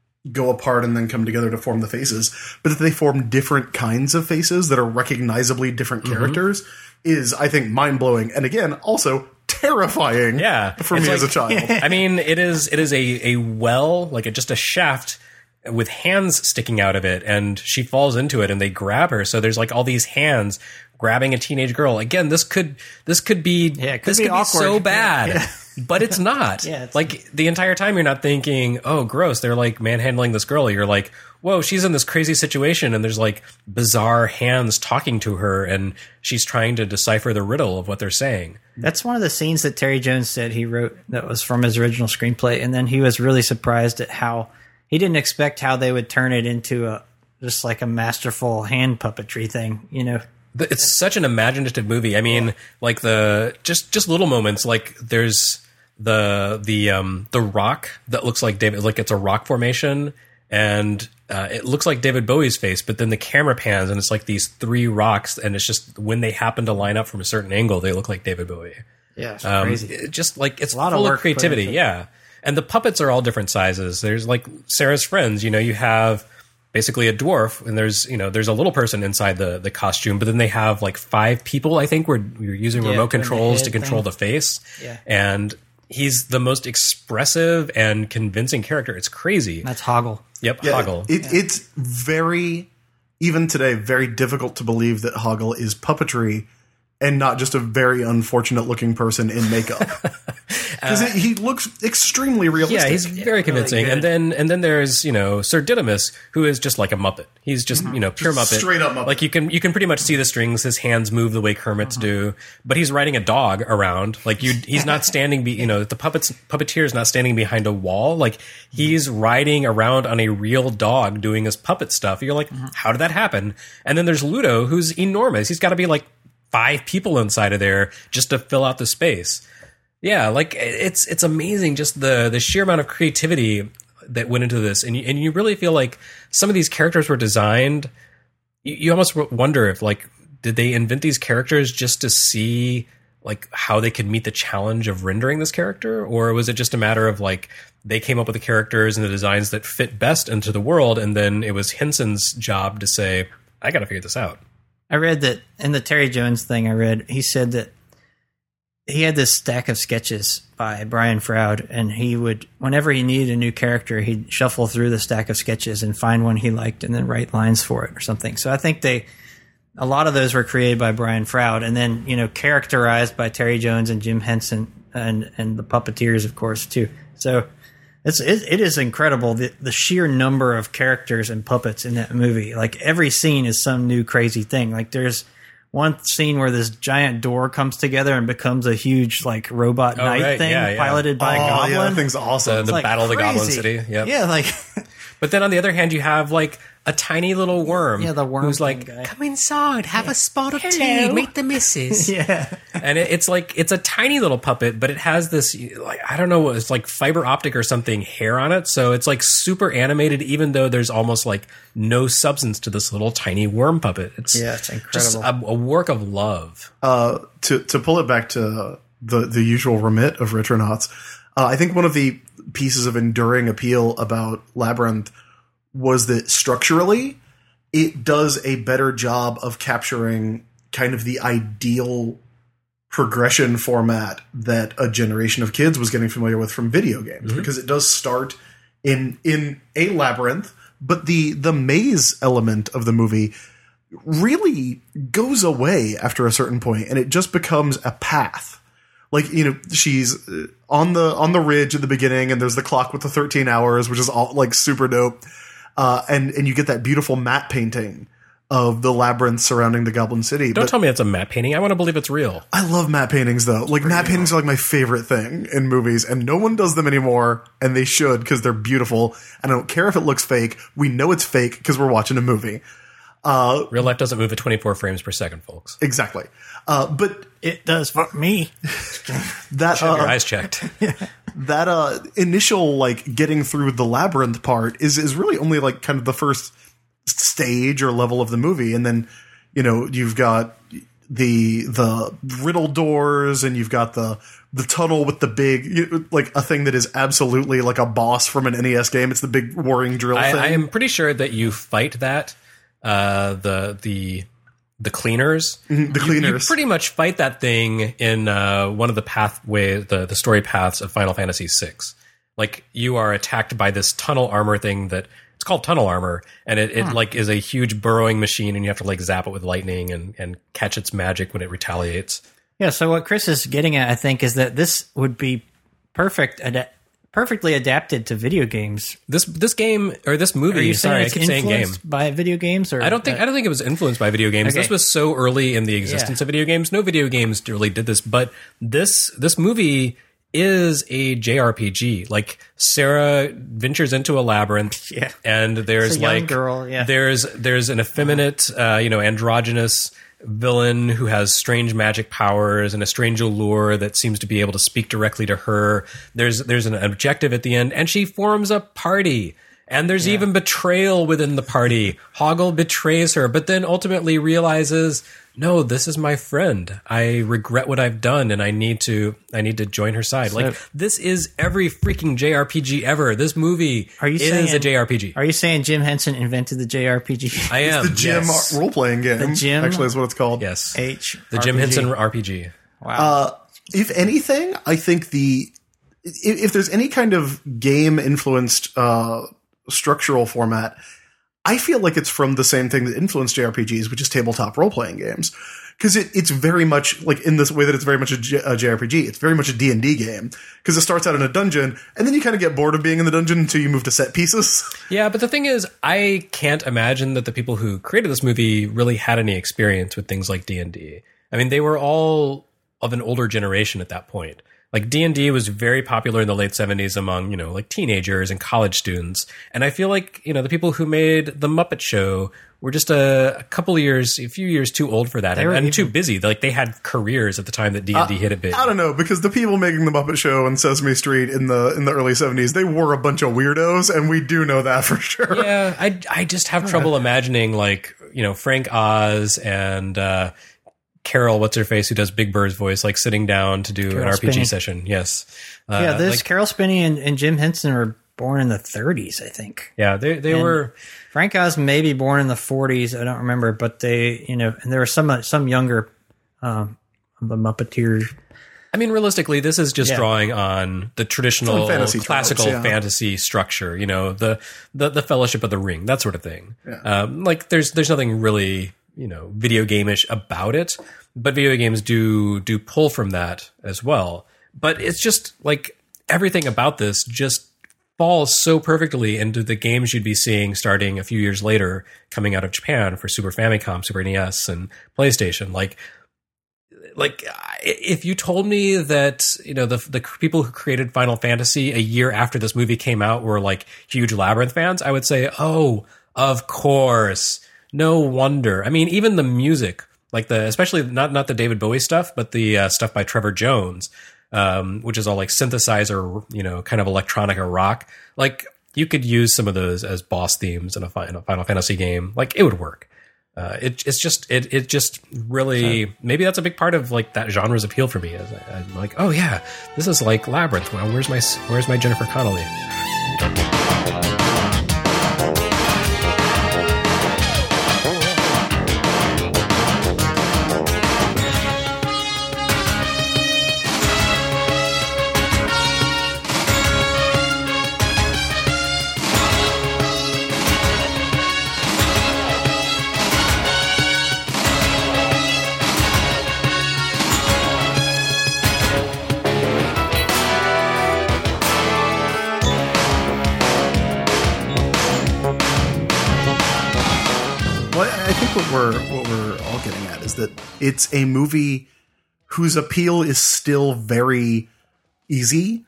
B: go apart and then come together to form the faces, but that they form different kinds of faces that are recognizably different
A: Mm-hmm.
B: characters is, I think, mind blowing. And again, also terrifying.
A: Yeah,
B: for
A: it's
B: me as a
A: like-
B: child.
A: I mean, it is it is a a well, like a, just a shaft with hands sticking out of it, and she falls into it, and they grab her. So there's like all these hands grabbing a teenage girl. Again, this could this could be
C: Yeah, it could
A: this
C: be
A: could
C: awkward.
A: be so
C: Yeah,
A: bad.
C: yeah.
A: But it's not.
C: Yeah, it's-
A: like the entire time you're not thinking, oh, gross. They're like manhandling this girl. You're like, whoa, she's in this crazy situation, and there's like bizarre hands talking to her, and she's trying to decipher the riddle of what they're saying.
C: That's one of the scenes that Terry Jones said he wrote that was from his original screenplay, and then he was really surprised at how he didn't expect how they would turn it into a just like a masterful hand puppetry thing, you know.
A: The- It's such an imaginative movie. I mean, like the just just little moments. Like there's the the um the rock that looks like David, like it's a rock formation, and uh, it looks like David Bowie's face. But then the camera pans, and it's like these three rocks, and it's just when they happen to line up from a certain angle, they look like David Bowie.
C: Yeah, it's
A: Um,
C: crazy.
A: it just like it's a
C: lot of
A: full of,
C: work put
A: creativity.
C: into it.
A: Yeah. And the puppets are all different sizes. There's like Sarah's friends, you know, you have basically a dwarf, and there's, you know, there's a little person inside the, the costume, but then they have like five people, I think, where you're using
C: Yeah,
A: remote
C: doing the
A: controls
C: head
A: to control
C: thing.
A: the face.
C: Yeah.
A: And he's the most expressive and convincing character. It's crazy.
C: That's Hoggle.
A: Yep.
B: Yeah,
A: Hoggle.
B: It, It's very, even today, very difficult to believe that Hoggle is puppetry and not just a very unfortunate looking person in makeup. Because he looks extremely realistic.
A: Yeah, he's very convincing.
C: good.
A: and then and then there's, you know, Sir Didymus, who is just like a Muppet. He's just, you know, pure
B: Mm-hmm. Just
A: Muppet.
B: straight up Muppet.
A: Like you can you can pretty much see the strings, his hands move the way Kermit's
B: Uh-huh.
A: do, but he's riding a dog around. Like you he's not standing be you know, the puppets puppeteer is not standing behind a wall. Like he's riding around on a real dog doing his puppet stuff. You're like,
B: Mm-hmm.
A: how did that happen? And then there's Ludo, who's enormous. He's got to be like five people inside of there just to fill out the space. Yeah, like it's it's amazing just the the sheer amount of creativity that went into this, and you, and you really feel like some of these characters were designed. You, you almost wonder if like did they invent these characters just to see like how they could meet the challenge of rendering this character, or was it just a matter of like they came up with the characters and the designs that fit best into the world, and then it was Henson's job to say, I got to figure this out.
C: I read that in the Terry Jones thing I read, he said that he had this stack of sketches by Brian Froud, and he would, whenever he needed a new character, he'd shuffle through the stack of sketches and find one he liked and then write lines for it or something. So I think they, a lot of those were created by Brian Froud and then, you know, characterized by Terry Jones and Jim Henson and, and the puppeteers, of course, too. So it's, it, it is incredible the, the sheer number of characters and puppets in that movie. Like every scene is some new crazy thing. Like there's one scene where this giant door comes together and becomes a huge like robot
A: Oh,
C: knight
A: right.
C: thing
A: Yeah, yeah.
C: piloted by
B: oh,
C: a goblin.
B: yeah, that thing's
A: The,
B: awesome.
A: the
C: Like,
A: Battle of the Goblin
C: crazy.
A: City. Yep.
C: Yeah, like
A: But then on the other hand, you have like a tiny little worm.
C: Yeah, the worm
A: who's
C: thing
A: like,
C: guy.
A: come inside, have a spot of tea, meet the missus.
C: yeah.
A: And it, it's like it's a tiny little puppet, but it has this like I don't know, it's like fiber optic or something hair on it, so it's like super animated, even though there's almost like no substance to this little tiny worm puppet. It's
C: Yeah, it's
A: just
C: incredible.
A: a, a work of love.
B: uh, to to pull it back to the the usual remit of Retronauts, uh, I think one of the pieces of enduring appeal about Labyrinth was that structurally it does a better job of capturing kind of the ideal progression format that a generation of kids was getting familiar with from video games, because it does start in in a labyrinth, but the the maze element of the movie really goes away after a certain point, and it just becomes a path. Like, you know, she's uh, on the on the ridge at the beginning, and there's the clock with the thirteen hours, which is all like super dope. Uh, and and you get that beautiful matte painting of the labyrinth surrounding the Goblin City.
A: Don't
B: but
A: tell me it's a matte painting. I want to believe it's real.
B: I love matte paintings, though. Like, matte paintings are like my favorite thing in movies, and no one does them anymore, and they should, because they're beautiful. And I don't care if it looks fake. We know it's fake because we're watching a movie. Uh,
A: Real life doesn't move at twenty-four frames per second, folks.
B: exactly. Uh, but
C: It does for me.
B: that
A: Have your
B: uh,
A: eyes checked.
B: that uh, initial like getting through the labyrinth part is is really only like kind of the first stage or level of the movie, and then you know you've got the the riddle doors, and you've got the the tunnel with the big you, like a thing that is absolutely like a boss from an N E S game. It's the big whirring drill
A: I,
B: thing.
A: I am pretty sure that you fight that uh, the the the cleaners.
B: Mhm, the
A: You- You,
B: cleaners.
A: pretty much fight that thing in uh, one of the pathway the the story paths of Final Fantasy six. Like you are attacked by this tunnel armor thing that it's called tunnel armor, and it, it like is a huge burrowing machine, and you have to like zap it with lightning and and catch its magic when it retaliates.
C: Yeah, so what Chris is getting at, I think, is that this would be perfect, ada- perfectly adapted to video games.
A: This this game or this movie.
C: Are you
A: sorry,
C: saying
A: I
C: it's
A: keep saying game.
C: influenced by video games? Or
A: I don't think I don't think it was influenced by video games.
C: Okay.
A: This was so early in the existence
C: Yeah.
A: of video games. No video games really did this, but this this movie is a J R P G. Like Sarah ventures into a labyrinth,
C: Yeah.
A: and there's
C: It's a young
A: like
C: girl, yeah.
A: there's there's an effeminate, uh, you know, androgynous villain who has strange magic powers and a strange allure that seems to be able to speak directly to her. There's there's an objective at the end, and she forms a party. And there's even betrayal within the party. Hoggle betrays her, but then ultimately realizes, no, this is my friend. I regret what I've done, and I need to I need to join her side. like this is every freaking J R P G ever. This movie
C: Are you
A: is
C: saying-
A: a J R P G.
C: Are you saying Jim Henson invented the J R P G?
A: I am
B: the Jim
A: yes.
B: role playing game.
C: The Jim?
B: actually is what it's called.
A: yes.
C: H.
A: The Jim
C: R P G.
A: Henson R P G.
C: Wow.
B: Uh, if anything, I think the if, if there's any kind of game influenced uh, structural format, I feel like it's from the same thing that influenced J R P Gs, which is tabletop role playing games. Because it, it's very much like in this way that it's very much a, J, a J R P G. It's very much a D and D game because it starts out in a dungeon, and then you kind of get bored of being in the dungeon until you move to set pieces.
A: Yeah, but the thing is, I can't imagine that the people who created this movie really had any experience with things like D and D. I mean, they were all of an older generation at that point. Like D and D was very popular in the late seventies among, you know, like teenagers and college students. And I feel like, you know, the people who made The Muppet Show were just a, a couple of years, a few years too old for that and,
C: were
A: and
C: even-
A: too busy. Like they had careers at the time that D and D hit it big.
B: I don't know, because the people making the Muppet Show and Sesame Street in the in the early seventies, they were a bunch of weirdos, and we do know that for sure.
A: Yeah, I, I just have trouble imagining like, you know, Frank Oz and uh, Carol, what's her face, who does Big Bird's voice, like sitting down to do an
C: Carol
A: R P G
C: Spinney.
A: session. Yes. Uh,
C: yeah, this
A: like,
C: Carol Spinney and, and Jim Henson were born in the thirties, I think.
A: yeah, they they
C: And
A: were.
C: Frank Oz may be born in the forties. I don't remember, but they, you know, and there were some some younger um, the Muppeteers.
A: I mean, realistically, this is just
C: Yeah.
A: drawing on the traditional
B: Some fantasy
A: classical
B: tropes, yeah.
A: fantasy structure. You know, the, the the Fellowship of the Ring, that sort of thing. Um, like, there's there's nothing really, you know, video game-ish about it, but video games do do pull from that as well. But it's just like everything about this just falls so perfectly into the games you'd be seeing starting a few years later coming out of Japan for Super Famicom, Super N E S, and PlayStation. Like, like if you told me that, you know, the the people who created Final Fantasy a year after this movie came out were like huge Labyrinth fans, I would say, oh, of course, no wonder. I mean, even the music, like the especially not not the David Bowie stuff, but the uh, stuff by Trevor Jones, um, which is all like synthesizer, you know, kind of electronica rock. Like you could use some of those as boss themes in a, fi- in a Final Fantasy game. Like it would work. Uh, it, it's just it it just really maybe that's a big part of like that genre's appeal for me. Is I, I'm like, oh yeah, this is like Labyrinth. Well, where's my where's my Jennifer Connelly?
B: what we're what we're all getting at is that it's a movie whose appeal is still very easy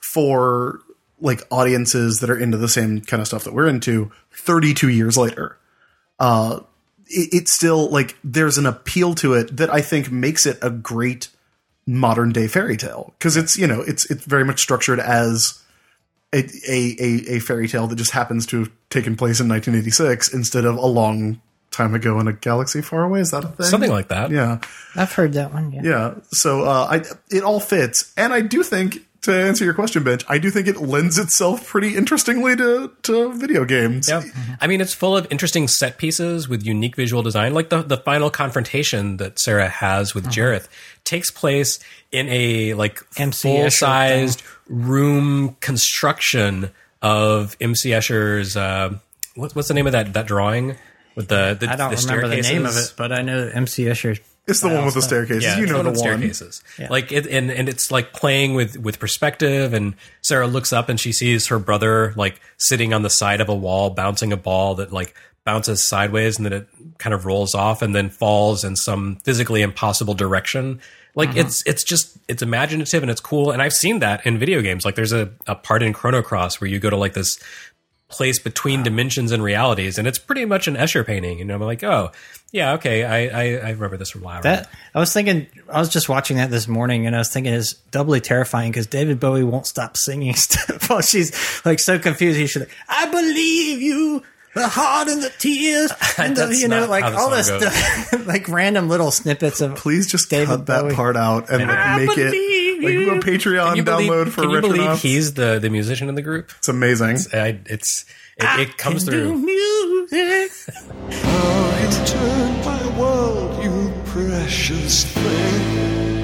B: for like audiences that are into the same kind of stuff that we're into thirty-two years later. Uh, it, it's still like there's an appeal to it that I think makes it a great modern day fairy tale, because it's, you know, it's it's very much structured as a, a a a fairy tale that just happens to have taken place in nineteen eighty-six instead of a long time ago in a galaxy far away. Is that a thing?
A: Something like that.
B: Yeah.
C: I've heard that one. Yeah.
B: Yeah. So uh, I it all fits, and I do think, to answer your question, Bench, I do think it lends itself pretty interestingly to, to video games.
A: Yep. I mean, it's full of interesting set pieces with unique visual design. Like the, the final confrontation that Sarah has with Jareth takes place in a like
C: M C Escher
A: full-sized room construction of M C Escher's. Uh, what, what's the name of that that drawing with the the
C: I don't
A: the
C: remember the name of
A: staircases?
C: it, but I know M C Escher.
B: It's the one with the staircases.
A: Yeah,
B: you
A: it's
B: know
A: one
B: the
A: of
B: one.
A: staircases.
C: Yeah.
A: Like it, and and it's like playing with with perspective. And Sarah looks up and she sees her brother like sitting on the side of a wall, bouncing a ball that like bounces sideways, and then it kind of rolls off and then falls in some physically impossible direction. Like
C: Mm-hmm.
A: it's it's just it's imaginative and it's cool. And I've seen that in video games. Like there's a, a part in Chrono Cross where you go to like this place between dimensions and realities, and it's pretty much an Escher painting. And I'm like, oh yeah, okay, I I, I remember this from Labyrinth.
C: That I was thinking, I was just watching that this morning, and I was thinking it's doubly terrifying because David Bowie won't stop singing stuff while she's like so confused. He's like, "I believe you, the heart and the tears," and the,
A: That's
C: you know,
A: not
C: like
A: how the
C: all this
A: song goes.
C: stuff, like random little snippets of.
B: Please just
C: David
B: cut that
C: Bowie.
B: part out and like
C: I
B: make it
C: believe
B: like
C: you.
B: a Patreon
A: Can you
B: download
A: believe,
B: for
A: can you believe
B: Retronauts.
A: he's the the musician in the group?
B: It's amazing.
A: I, it's it, it comes
C: Can do
A: through.
C: music.
F: How you turn my world, you precious thing.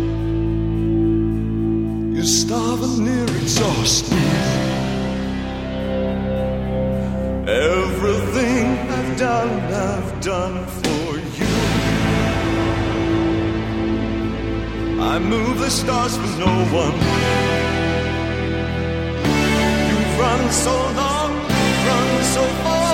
F: You starve and near exhaust me. Everything I've done, I've done for you. I move the stars for no one. You've run so long, run so far.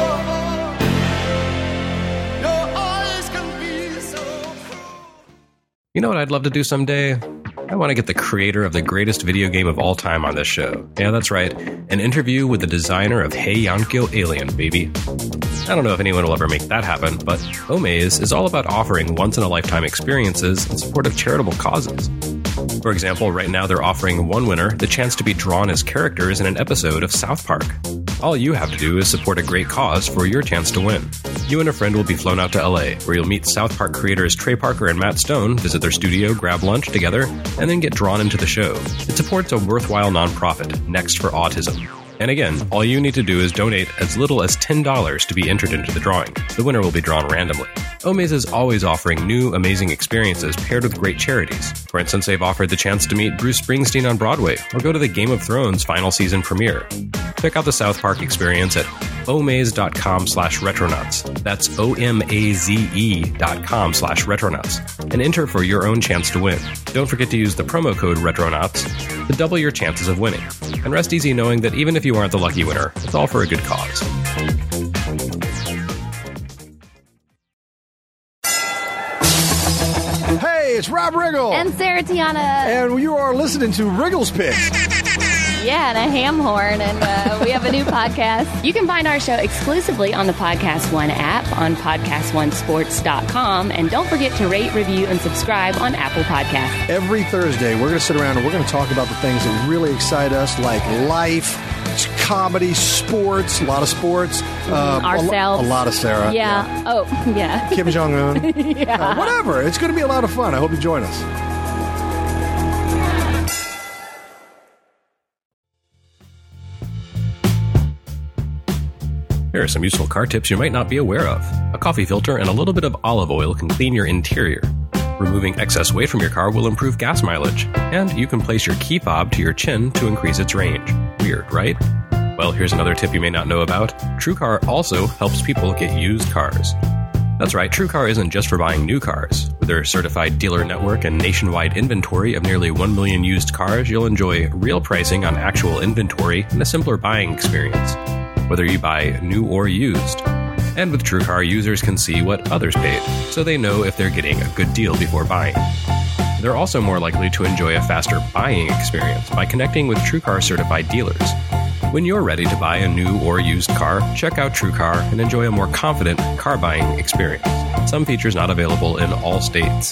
F: Your eyes can be so cruel.
A: You know what I'd love to do someday? I want to get the creator of the greatest video game of all time on this show. Yeah, that's right. An interview with the designer of Hey Yankyo Alien, baby. I don't know if anyone will ever make that happen, but Omaze is all about offering once-in-a-lifetime experiences in support of charitable causes. For example, right now they're offering one winner the chance to be drawn as characters in an episode of South Park. All you have to do is support a great cause for your chance to win. You and a friend will be flown out to L A, where you'll meet South Park creators Trey Parker and Matt Stone, visit their studio, grab lunch together, and then get drawn into the show. It supports a worthwhile nonprofit, Next for Autism. And again, all you need to do is donate as little as ten dollars to be entered into the drawing. The winner will be drawn randomly. Omaze is always offering new, amazing experiences paired with great charities. For instance, they've offered the chance to meet Bruce Springsteen on Broadway or go to the Game of Thrones final season premiere. Check out the South Park experience at omaze.com slash retronauts. That's O-M-A-Z-E dot com slash retronauts. And enter for your own chance to win. Don't forget to use the promo code retronauts to double your chances of winning. And rest easy knowing that even if you aren't the lucky winner, it's all for a good cause.
E: Hey, it's Rob Riggle.
G: And Sarah Tiana.
E: And you are listening to Wriggle's Pit.
G: Yeah, and a ham horn. And uh, we have a new podcast. You can find our show exclusively on the Podcast One app on podcast one sports dot com. And don't forget to rate, review, and subscribe on Apple Podcasts.
E: Every Thursday, we're going to sit around and we're going to talk about the things that really excite us, like life, comedy, sports, a lot of sports. Uh,
G: Ourselves.
E: A, lo- a lot of Sarah.
G: Yeah. Oh, yeah.
E: Kim Jong-un.
G: yeah.
E: Uh, whatever. It's going to be a lot of fun. I hope you join us.
A: Here are some useful car tips you might not be aware of. A coffee filter and a little bit of olive oil can clean your interior. Removing excess weight from your car will improve gas mileage. And you can place your key fob to your chin to increase its range. Weird, right? Well, here's another tip you may not know about. TrueCar also helps people get used cars. That's right, TrueCar isn't just for buying new cars. With their certified dealer network and nationwide inventory of nearly one million used cars, you'll enjoy real pricing on actual inventory and a simpler buying experience, whether you buy new or used. And with TrueCar, users can see what others paid, so they know if they're getting a good deal before buying. They're also more likely to enjoy a faster buying experience by connecting with TrueCar certified dealers. When you're ready to buy a new or used car, check out TrueCar and enjoy a more confident car buying experience. Some features not available in all states.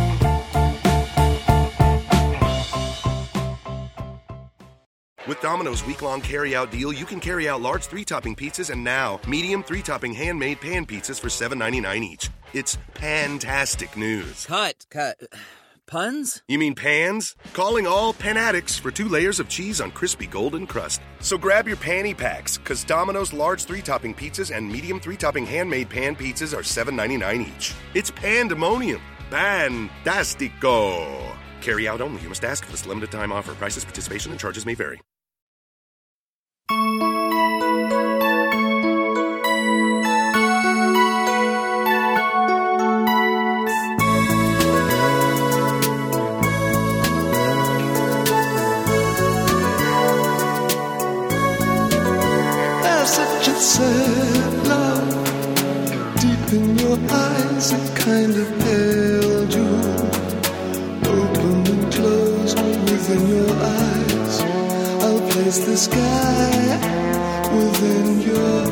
H: With Domino's week-long carry-out deal, you can carry out large three-topping pizzas and now medium three-topping handmade pan pizzas for seven ninety-nine each. It's pan-tastic news.
I: Cut, cut. Puns?
H: You mean pans? Calling all pan addicts for two layers of cheese on crispy golden crust. So grab your panty packs, because Domino's large three-topping pizzas and medium three-topping handmade pan pizzas are seven ninety-nine each. It's pandemonium. Fantastico. Carry out only. You must ask for this limited time offer. Prices, participation, and charges may vary.
F: There's such a sad love deep in your eyes, it kind of held you open and closed within your eyes. I'll place the sky within your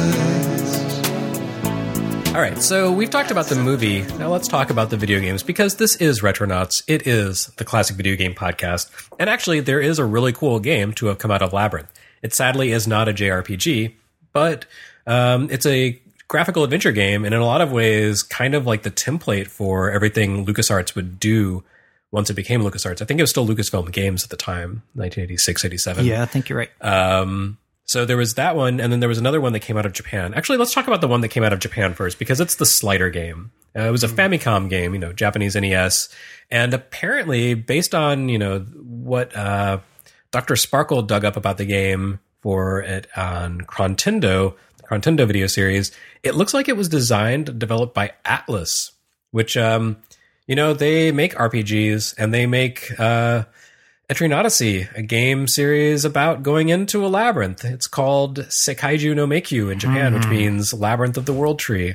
F: eyes.
A: All right, so we've talked about the movie. Now let's talk about the video games, because this is Retronauts. It is the classic video game podcast. And actually, there is a really cool game to have come out of Labyrinth. It sadly is not a J R P G, but um, it's a graphical adventure game, and in a lot of ways, kind of like the template for everything LucasArts would do once it became LucasArts. I think it was still Lucasfilm Games at the time, nineteen eighty-six, eighty-seven.
C: Yeah, I think you're right.
A: Um, so there was that one, and then there was another one that came out of Japan. Actually, let's talk about the one that came out of Japan first, because it's the Slider game. Uh, it was a Famicom game, you know, Japanese N E S, and apparently, based on, you know, what uh, Doctor Sparkle dug up about the game for it on Crontendo, the Crontendo video series, it looks like it was designed and developed by Atlas, which, um, you know, they make R P Gs, and they make uh, Etrian Odyssey, a game series about going into a labyrinth. It's called Seikaiju no Meikyu in Japan, mm-hmm. which means Labyrinth of the World Tree.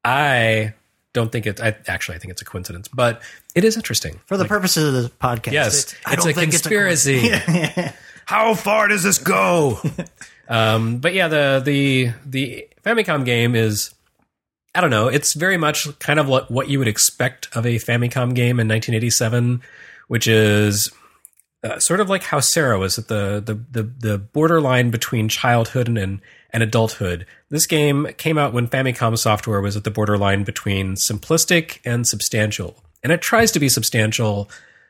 A: I don't think it's, I, actually, I think it's a coincidence, but it is interesting.
C: For the
A: like,
C: purposes of the podcast.
A: Yes,
C: it, I
A: it's
C: don't
A: a
C: think
A: conspiracy.
C: It's a
A: How far does this go? um, but yeah, the, the, the Famicom game is, I don't know, it's very much kind of what, what you would expect of a Famicom game in nineteen eighty-seven, which is uh, sort of like how Sarah was at the, the, the, the borderline between childhood and, and adulthood. This game came out when Famicom software was at the borderline between simplistic and substantial. And it tries to be substantial,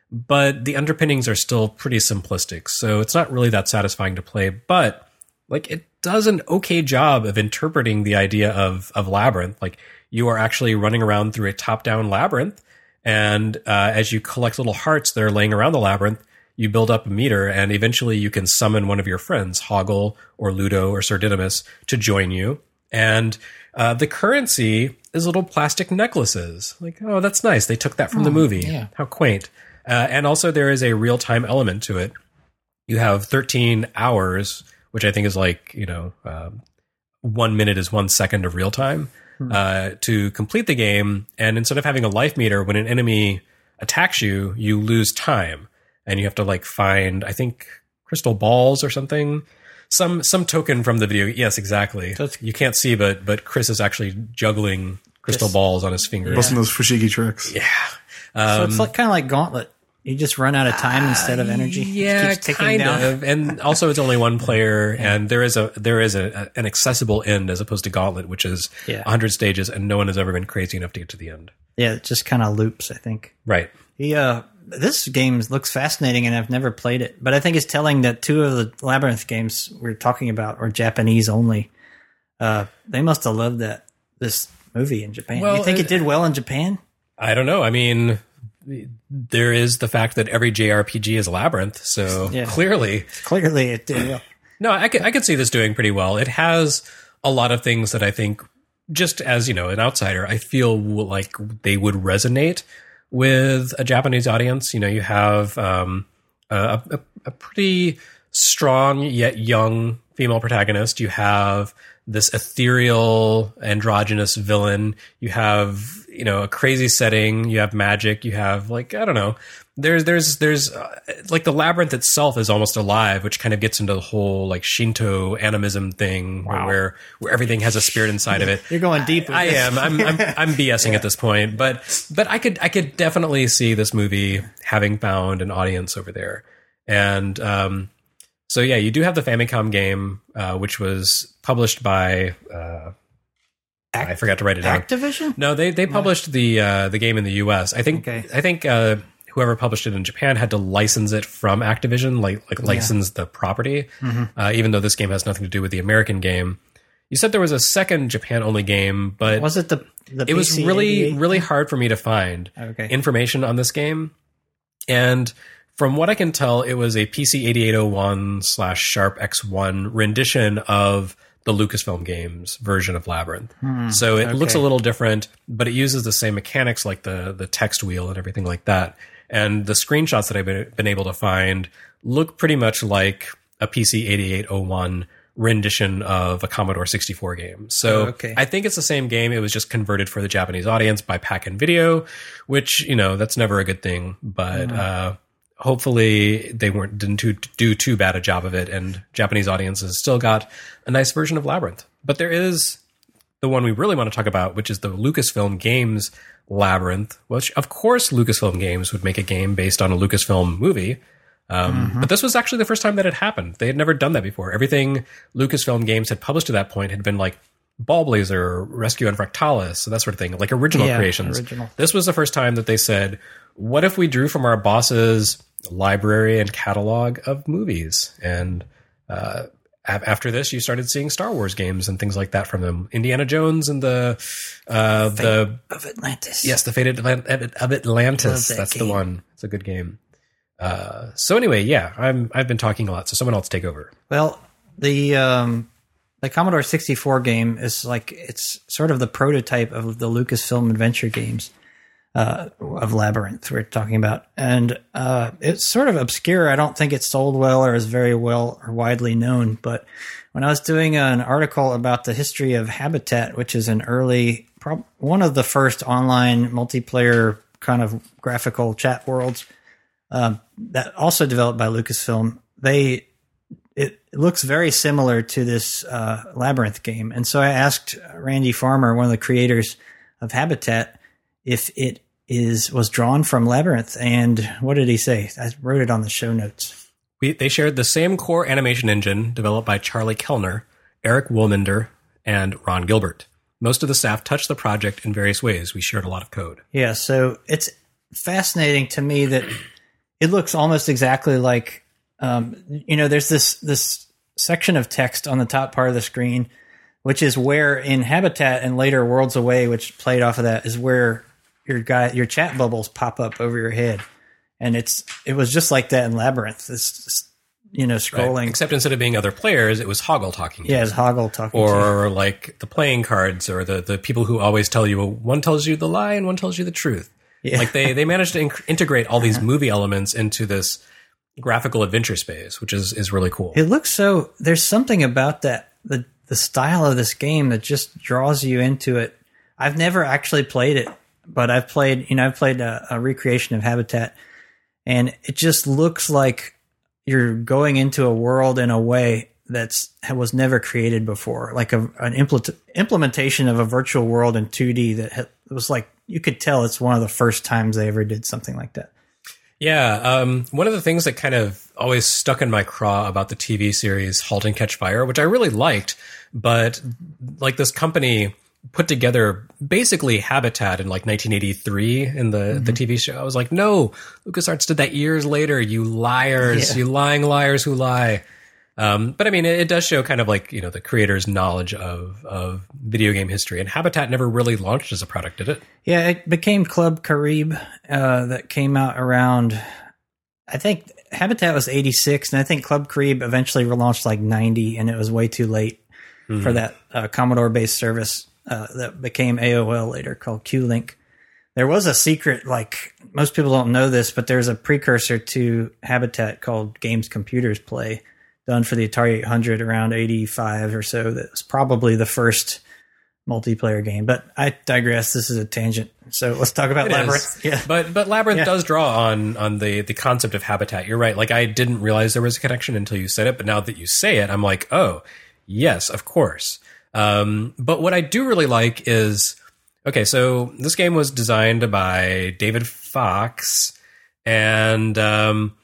A: but the underpinnings are still pretty simplistic. So it's not really that satisfying to play, but like it does an okay job of interpreting the idea of, of Labyrinth. Like you are actually running around through a top-down labyrinth, and uh, as you collect little hearts that are laying around the labyrinth, you build up a meter, and eventually you can summon one of your friends, Hoggle or Ludo or Sir Didymus, to join you. And uh, the currency is little plastic necklaces. Like, oh, that's nice. They took that from
C: Oh,
A: the movie.
C: yeah.
A: How quaint. Uh, and also there is a real-time element to it. You have thirteen hours, which I think is like, you know, um, one minute is one second of real time, uh, to complete the game. And instead of having a life meter, when an enemy attacks you, you lose time. And you have to like find, I think, crystal balls or something. Some some token from the video. Yes, exactly.
C: So it's-
A: You can't see, but but Chris is actually juggling crystal
C: Yes.
A: balls on his fingers.
B: Busting those fushigi tricks.
A: Yeah.
C: so
A: Um,
C: it's like, kind of like Gauntlet. You just run out of time instead of energy. It
A: Yeah,
C: keeps ticking
A: kind
C: down.
A: of. And also, it's only one player, and there is a there is a, a an accessible end as opposed to Gauntlet, which is
C: Yeah.
A: one hundred stages, and no one has ever been crazy enough to get to the end.
C: Yeah, it just kind of loops, I think.
A: Right.
C: He, uh, this game looks fascinating, and I've never played it. But I think it's telling that two of the Labyrinth games we're talking about are Japanese only. Uh, they must have loved that this movie in Japan.
A: Well,
C: you think
A: uh,
C: it did well in Japan?
A: I don't know. I mean, there is the fact that every J R P G is Labyrinth, so
C: Yeah.
A: clearly,
C: Clearly, it did well.
A: no, I could I could see this doing pretty well. It has a lot of things that I think, just as you know, an outsider, I feel like they would resonate with a Japanese audience. You know, you have um, a, a, a pretty strong yet young female protagonist. You have this ethereal, androgynous villain. You have, you know, a crazy setting. You have magic. You have, like, I don't know. There's, there's, there's, uh, like, the labyrinth itself is almost alive, which kind of gets into the whole, like, Shinto animism thing,
C: Wow.
A: where where everything has a spirit inside of it.
C: You're going deep with
A: I
C: this.
A: am. I'm, I'm, I'm BSing yeah. at this point, but, but I could, I could definitely see this movie having found an audience over there. And, um, so yeah, you do have the Famicom game, uh, which was published by, uh, Act- I forgot to write it down.
C: Activision?
A: No, they, they published no. the, uh, the game in the U S. I think,
C: okay.
A: I think, uh, whoever published it in Japan had to license it from Activision, like, like license yeah. the property, mm-hmm. uh, even though this game has nothing to do with the American game. You said there was a second Japan-only game, but
C: was it the, the
A: it was
C: P C
A: really,
C: eighty-eight?
A: really hard for me to find
C: okay.
A: information on this game. And from what I can tell, it was a P C eighty-eight oh one slash Sharp X one rendition of the Lucasfilm Games version of Labyrinth.
C: Hmm,
A: so it
C: okay.
A: looks a little different, but it uses the same mechanics, like the, the text wheel and everything like that. And the screenshots that I've been, been able to find look pretty much like a P C eighty-eight oh one rendition of a Commodore sixty-four game. So
C: oh, okay.
A: I think it's the same game. It was just converted for the Japanese audience by Pack-In Video, which, you know, that's never a good thing. But mm-hmm. uh, hopefully they weren't didn't too, do too bad a job of it, and Japanese audiences still got a nice version of Labyrinth. But there is the one we really want to talk about, which is the Lucasfilm Games Labyrinth, which of course Lucasfilm Games would make a game based on a Lucasfilm movie. Um, mm-hmm. But this was actually the first time that it happened. They had never done that before. Everything Lucasfilm Games had published to that point had been like Ball Blazer, Rescue on Fractalis, so that sort of thing, like original
C: yeah,
A: creations.
C: Original.
A: This was the first time that they said, what if we drew from our boss's library and catalog of movies? And uh, after this, you started seeing Star Wars games and things like that from them. Indiana Jones and the uh,
C: Fate
A: the
C: of Atlantis.
A: Yes, the Fate of Atlantis.
C: That
A: That's
C: game.
A: the one. It's a good game. Uh, so anyway, yeah, I'm I've been talking a lot, so someone else take over.
C: Well, the um, the Commodore sixty-four game is like, it's sort of the prototype of the Lucasfilm adventure games uh, of Labyrinth we're talking about, and uh, it's sort of obscure. I don't think it sold well or is very well or widely known. But when I was doing an article about the history of Habitat, which is an early, prob- one of the first online multiplayer kind of graphical chat worlds. Um, that also developed by Lucasfilm, they it, it looks very similar to this uh, Labyrinth game. And so I asked Randy Farmer, one of the creators of Habitat, if it is was drawn from Labyrinth. And what did he say? I wrote it on the show notes.
A: We, they shared the same core animation engine developed by Charlie Kellner, Eric Woolminder, and Ron Gilbert. Most of the staff touched the project in various ways. We shared a lot of code.
C: Yeah, so it's fascinating to me that it looks almost exactly like, um, you know, there's this this section of text on the top part of the screen, which is where in Habitat and later Worlds Away, which played off of that, is where your guy your chat bubbles pop up over your head, and it's it was just like that in Labyrinth. It's just, you know, scrolling.
A: Right. Except instead of being other players, it was Hoggle talking.
C: Yeah, it's Hoggle talking.
A: Or
C: to you.
A: like the playing cards, or the the people who always tell you, one tells you the lie and one tells you the truth. Yeah. Like they, they managed to inc- integrate all these movie elements into this graphical adventure space, which is, is really cool.
C: It looks so, there's something about that, the, the style of this game that just draws you into it. I've never actually played it, but I've played, you know, I've played a, a recreation of Habitat, and it just looks like you're going into a world in a way that's was never created before, like a, an impl- implementation of a virtual world in two D that ha- was like, you could tell it's one of the first times they ever did something like that.
A: Yeah. Um, one of the things that kind of always stuck in my craw about the T V series Halt and Catch Fire, which I really liked, but like this company put together basically Habitat in like nineteen eighty-three in the, mm-hmm. the T V show. I was like, no, LucasArts did that years later. You liars, yeah. you lying liars who lie. Um, but I mean, it, it does show kind of like, you know, the creator's knowledge of, of video game history, and Habitat never really launched as a product, did it?
C: Yeah, it became Club Carib, uh, that came out around, I think Habitat was eighty-six, and I think Club Carib eventually relaunched like ninety, and it was way too late mm-hmm. for that uh, Commodore-based service uh, that became A O L later, called Q-Link. There was a secret, like, most people don't know this, but there's a precursor to Habitat called Games Computers Play, done for the Atari eight hundred around eighty-five or so. That was probably the first multiplayer game. But I digress. This is a tangent. So let's talk about
A: It
C: Labyrinth.
A: is.
C: Yeah.
A: But but Labyrinth
C: Yeah.
A: does draw on on the the concept of habitat. You're right. Like I didn't realize there was a connection until you said it, but now that you say it, I'm like, oh, yes, of course. Um, but what I do really like is okay, so this game was designed by David Fox, and um,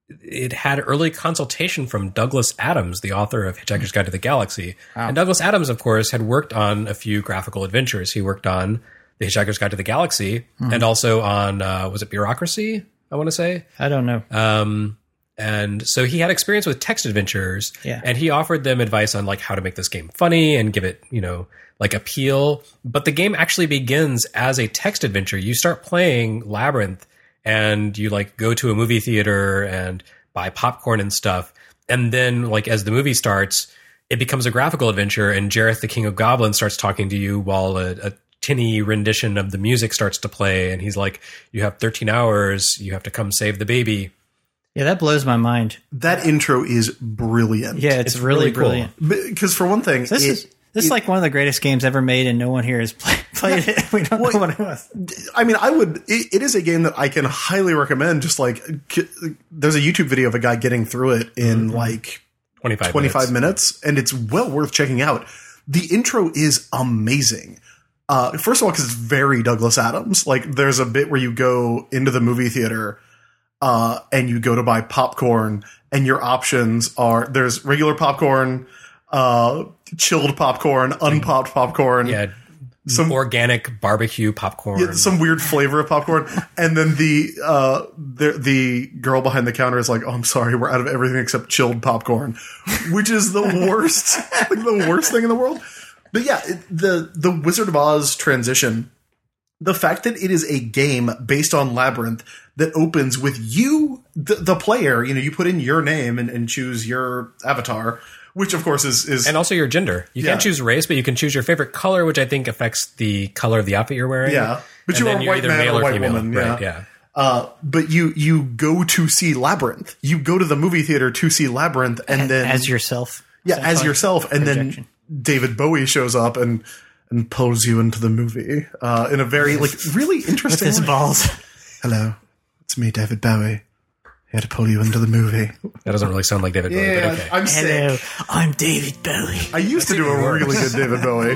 A: it had early consultation from Douglas Adams, the author of Hitchhiker's Guide to the Galaxy.
C: Wow.
A: And Douglas Adams, of course, had worked on a few graphical adventures. He worked on The Hitchhiker's Guide to the Galaxy,
C: Mm-hmm.
A: and also on, uh, was it Bureaucracy, I want to say?
C: I don't know.
A: Um, and so he had experience with text adventures,
C: Yeah.
A: and he offered them advice on like how to make this game funny and give it, you know, like appeal. But the game actually begins as a text adventure. You start playing Labyrinth, and you like go to a movie theater and buy popcorn and stuff. And then like as the movie starts, it becomes a graphical adventure, and Jareth, the King of Goblins, starts talking to you while a, a tinny rendition of the music starts to play. And he's like, you have thirteen hours. You have to come save the baby.
C: Yeah, that blows my mind.
B: That intro is brilliant.
C: Yeah, it's,
A: It's
C: really,
A: really cool.
C: brilliant.
B: Because for one thing,
C: This
B: it-
C: is this is like one of the greatest games ever made, and no one here has play, played it. We don't
B: Well,
C: know what it was.
B: I mean, I would. It, it is a game that I can highly recommend. Just like k- there's a YouTube video of a guy getting through it in like
A: twenty-five,
B: twenty-five
A: minutes.
B: minutes, and it's well worth checking out. The intro is amazing. Uh, first of all, because it's very Douglas Adams. Like, there's a bit where you go into the movie theater uh, and you go to buy popcorn, and your options are there's regular popcorn, uh, chilled popcorn, unpopped popcorn.
A: Yeah.
B: Some-
A: organic barbecue popcorn.
B: Yeah, some weird flavor of popcorn, and then the uh, the the girl behind the counter is like, "Oh, I'm sorry, we're out of everything except chilled popcorn," which is the worst, like the worst thing in the world. But yeah, it, the the Wizard of Oz transition, the fact that it is a game based on Labyrinth that opens with you, the, the player, you know, you put in your name and, and choose your avatar, which of course is is
A: and also your gender. You
B: Yeah.
A: can't choose race, but you can choose your favorite color, which I think affects the color of the outfit you're wearing.
B: yeah, but
A: And
B: you
A: then
B: are a
A: you're
B: white
A: either
B: man
A: male
B: or
A: or
B: white
A: female.
B: woman,
A: Right,
B: yeah.
A: yeah.
B: Uh, but you you go to see Labyrinth. You go to the movie theater to see Labyrinth, and then
C: As yourself.
B: yeah, as
C: Essentially.
B: yourself, and
C: Projection.
B: then David Bowie shows up and and pulls you into the movie uh, in a very like really
C: With
B: interesting
C: his
B: way.
C: balls.
B: Hello, it's me, David Bowie. Here to pull you into the movie.
A: That doesn't really sound like David Bowie, but okay.
B: I'm
C: Hello,
B: sick.
C: I'm David Bowie.
B: I used to do a really good David Bowie.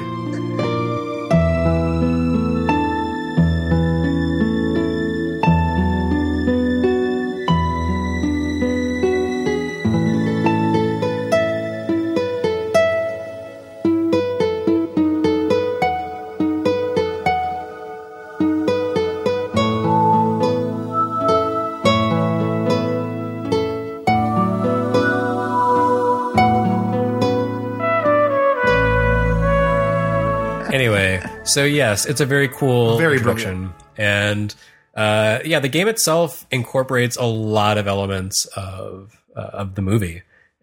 A: Anyway, so yes, it's a very cool
B: Very
A: introduction. And uh, yeah, the game itself incorporates a lot of elements of uh, of the movie,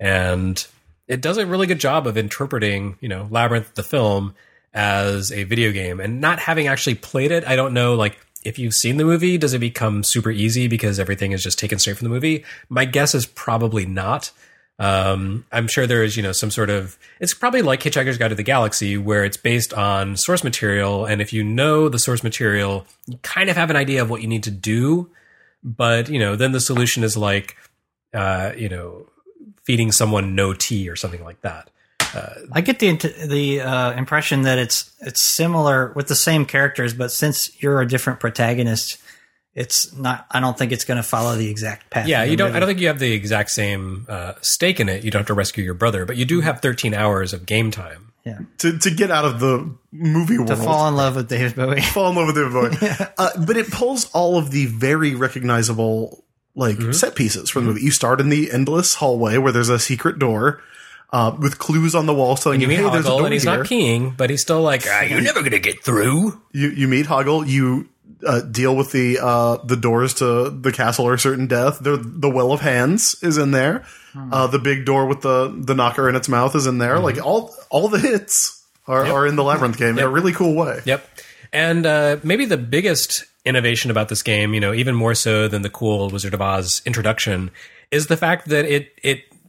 A: and it does a really good job of interpreting, you know, Labyrinth the film as a video game. And not having actually played it, I don't know, like, if you've seen the movie, does it become super easy because everything is just taken straight from the movie? My guess is probably not. Um, I'm sure there is, you know, some sort of, it's probably like Hitchhiker's Guide to the Galaxy, where it's based on source material. And if you know the source material, you kind of have an idea of what you need to do. But, you know, then the solution is like, uh, you know, feeding someone no tea or something like that.
C: I get the int- the uh, impression that it's it's similar with the same characters, but since you're a different protagonist, it's not. I don't think it's going to follow the exact path.
A: Yeah,
C: of the
A: you don't.
C: movie.
A: I don't think you have the exact same uh, stake in it. You don't have to rescue your brother, but you do have thirteen hours of game time.
C: Yeah,
B: to to get out of the movie world.
C: to fall in love with David Bowie.
B: fall in love with David Bowie. uh, but it pulls all of the very recognizable like
A: Mm-hmm.
B: set pieces from the movie. You start in the endless hallway where there's a secret door uh, with clues on the walls telling
A: You
B: you,
A: meet
B: hey, there's a
A: Hoggle,
B: door
A: and he's
B: here.
A: not peeing, but he's still like, ah, "You're never gonna get through."
B: You you meet Hoggle. You uh, deal with the uh, the doors to the castle or certain death. The the Well of Hands is in there. Uh, the big door with the the knocker in its mouth is in there.
A: Mm-hmm.
B: Like all all the hits are, are in the Labyrinth game in a really cool way.
A: Yep. And uh, maybe the biggest innovation about this game, you know, even more so than the cool Wizard of Oz introduction, is the fact that it it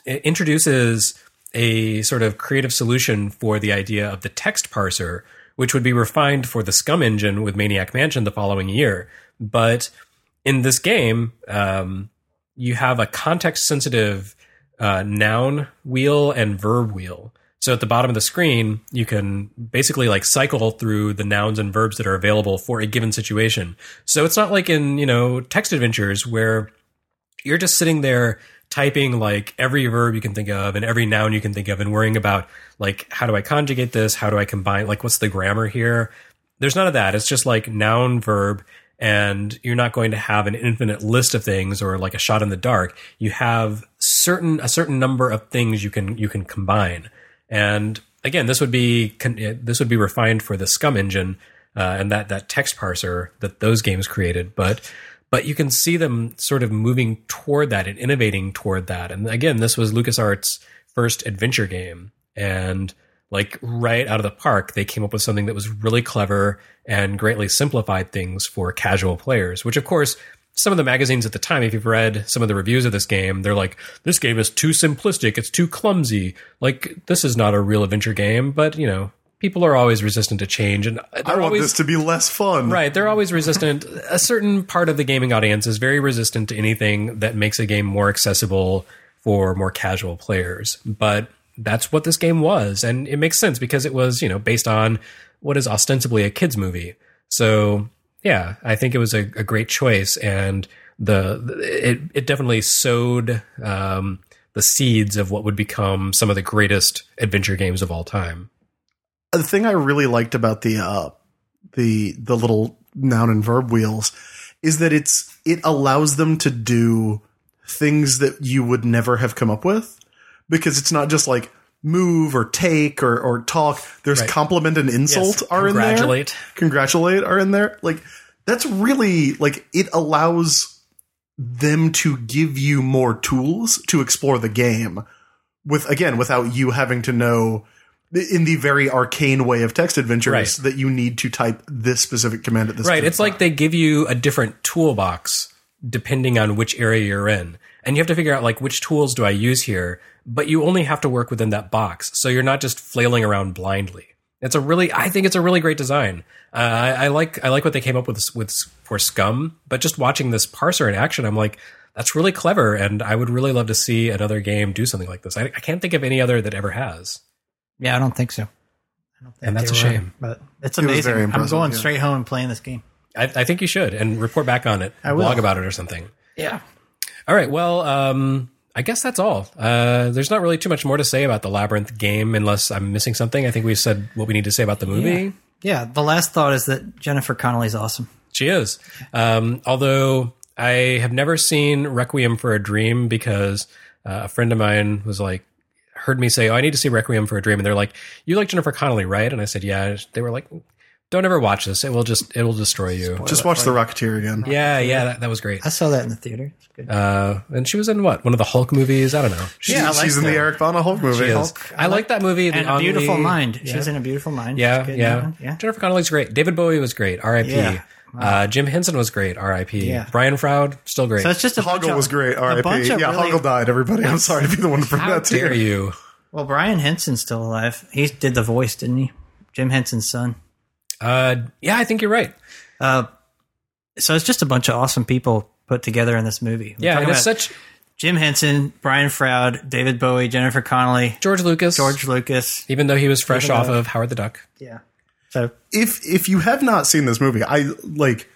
A: it introduces a sort of creative solution for the idea of the text parser, which would be refined for the Scum engine with Maniac Mansion the following year. But in this game, um, you have a context-sensitive uh, noun wheel and verb wheel. So at the bottom of the screen, you can basically like cycle through the nouns and verbs that are available for a given situation. So it's not like in, you know, text adventures where you're just sitting there typing like every verb you can think of and every noun you can think of and worrying about like, how do I conjugate this? How do I combine? Like, what's the grammar here? There's none of that. It's just like noun, verb, and you're not going to have an infinite list of things or like a shot in the dark. You have certain, a certain number of things you can, you can combine. And again, this would be this would be refined for the Scum engine uh, and that that text parser that those games created. But but you can see them sort of moving toward that and innovating toward that. And again, this was LucasArts' first adventure game, and like right out of the park, they came up with something that was really clever and greatly simplified things for casual players. Which, of course, some of the magazines at the time, if you've read some of the reviews of this game, they're like, this game is too simplistic. It's too clumsy. Like, this is not a real adventure game. But, you know, people are always resistant to change. And
B: I want
A: always,
B: this to be less fun.
A: Right. They're always resistant. A certain part of the gaming audience is very resistant to anything that makes a game more accessible for more casual players. But that's what this game was. And it makes sense because it was, you know, based on what is ostensibly a kid's movie. So yeah, I think it was a, a great choice, and the it it definitely sowed um, the seeds of what would become some of the greatest adventure games of all time.
B: The thing I really liked about the uh, the the little noun and verb wheels is that it's it allows them to do things that you would never have come up with, because it's not just like move or take or, or talk. There's
A: right.
B: compliment and insult
A: yes.
B: are in there.
A: Congratulate.
B: Congratulate are in there. Like, that's really, like, it allows them to give you more tools to explore the game with, again, without you having to know in the very arcane way of text adventures
A: right.
B: that you need to type this specific command at this
A: Right. It's
B: time.
A: like they give you a different toolbox depending on which area you're in. And you have to figure out, like, which tools do I use here? But you only have to work within that box. So you're not just flailing around blindly. It's a really, I think it's a really great design. Uh, I, I like, I like what they came up with with for Scum. But just watching this parser in action, I'm like, that's really clever. And I would really love to see another game do something like this. I, I can't think of any other that ever has.
C: Yeah, I don't think so. I don't think
A: And that's
C: they
A: a
C: were,
A: shame.
C: But it's
B: It was
C: amazing.
B: very
C: I'm
B: impressive,
C: going
B: yeah.
C: straight home and playing this game.
A: I, I think you should, and report back on it.
C: I will.
A: Blog about it or something.
C: Yeah.
A: All right. Well, um, I guess that's all. Uh, there's not really too much more to say about the Labyrinth game unless I'm missing something. I think we've said what we need to say about the movie.
C: Yeah. Yeah. The last thought is that Jennifer Connelly's awesome.
A: She is. Um, although I have never seen Requiem for a Dream because uh, a friend of mine was like, heard me say, oh, I need to see Requiem for a Dream. And they're like, you like Jennifer Connelly, right? And I said, yeah. They were like, don't ever watch this. It will just, it will destroy you.
B: Just watch The Rocketeer again.
A: Yeah. Yeah. That, that was great.
C: I saw that in the theater. It's good.
A: Uh, and she was in what? One of the Hulk movies? I don't know.
B: She,
C: Yeah, I like
B: she's in the
C: that.
B: Eric Bana Hulk movie.
A: She is.
B: Hulk.
A: I like that movie.
C: And
A: the
C: A Beautiful
A: Amelie-
C: Mind.
A: Yeah.
C: She was in A Beautiful Mind.
A: Yeah,
C: She's good in
A: yeah.
C: that one. Yeah.
A: Jennifer Connelly's great. David Bowie was great. R I P.
C: Yeah.
A: Uh, Jim Henson was great. R I P.
C: Yeah.
A: Brian Froud, still great.
C: So it's just a bunch
B: Hoggle
C: of-
B: was great.
C: a
B: R I
C: bunch
B: P.
C: of
B: Yeah,
C: really-
B: Hoggle died, everybody. I'm sorry to be the one to bring
A: How
B: that to
A: dare you?
C: Well, Brian Henson's still alive. He did the voice, didn't he? Jim Henson's son.
A: Uh, yeah, I think you're right.
C: Uh, so it's just a bunch of awesome people put together in this movie. We're
A: Yeah,
C: talking
A: and it's
C: about
A: such
C: Jim Henson, Brian Froud, David Bowie, Jennifer Connelly,
A: George Lucas.
C: George Lucas.
A: even though he was fresh
C: Even
A: off
C: though-
A: of Howard the Duck.
C: Yeah. So
B: if if you have not seen this movie, I like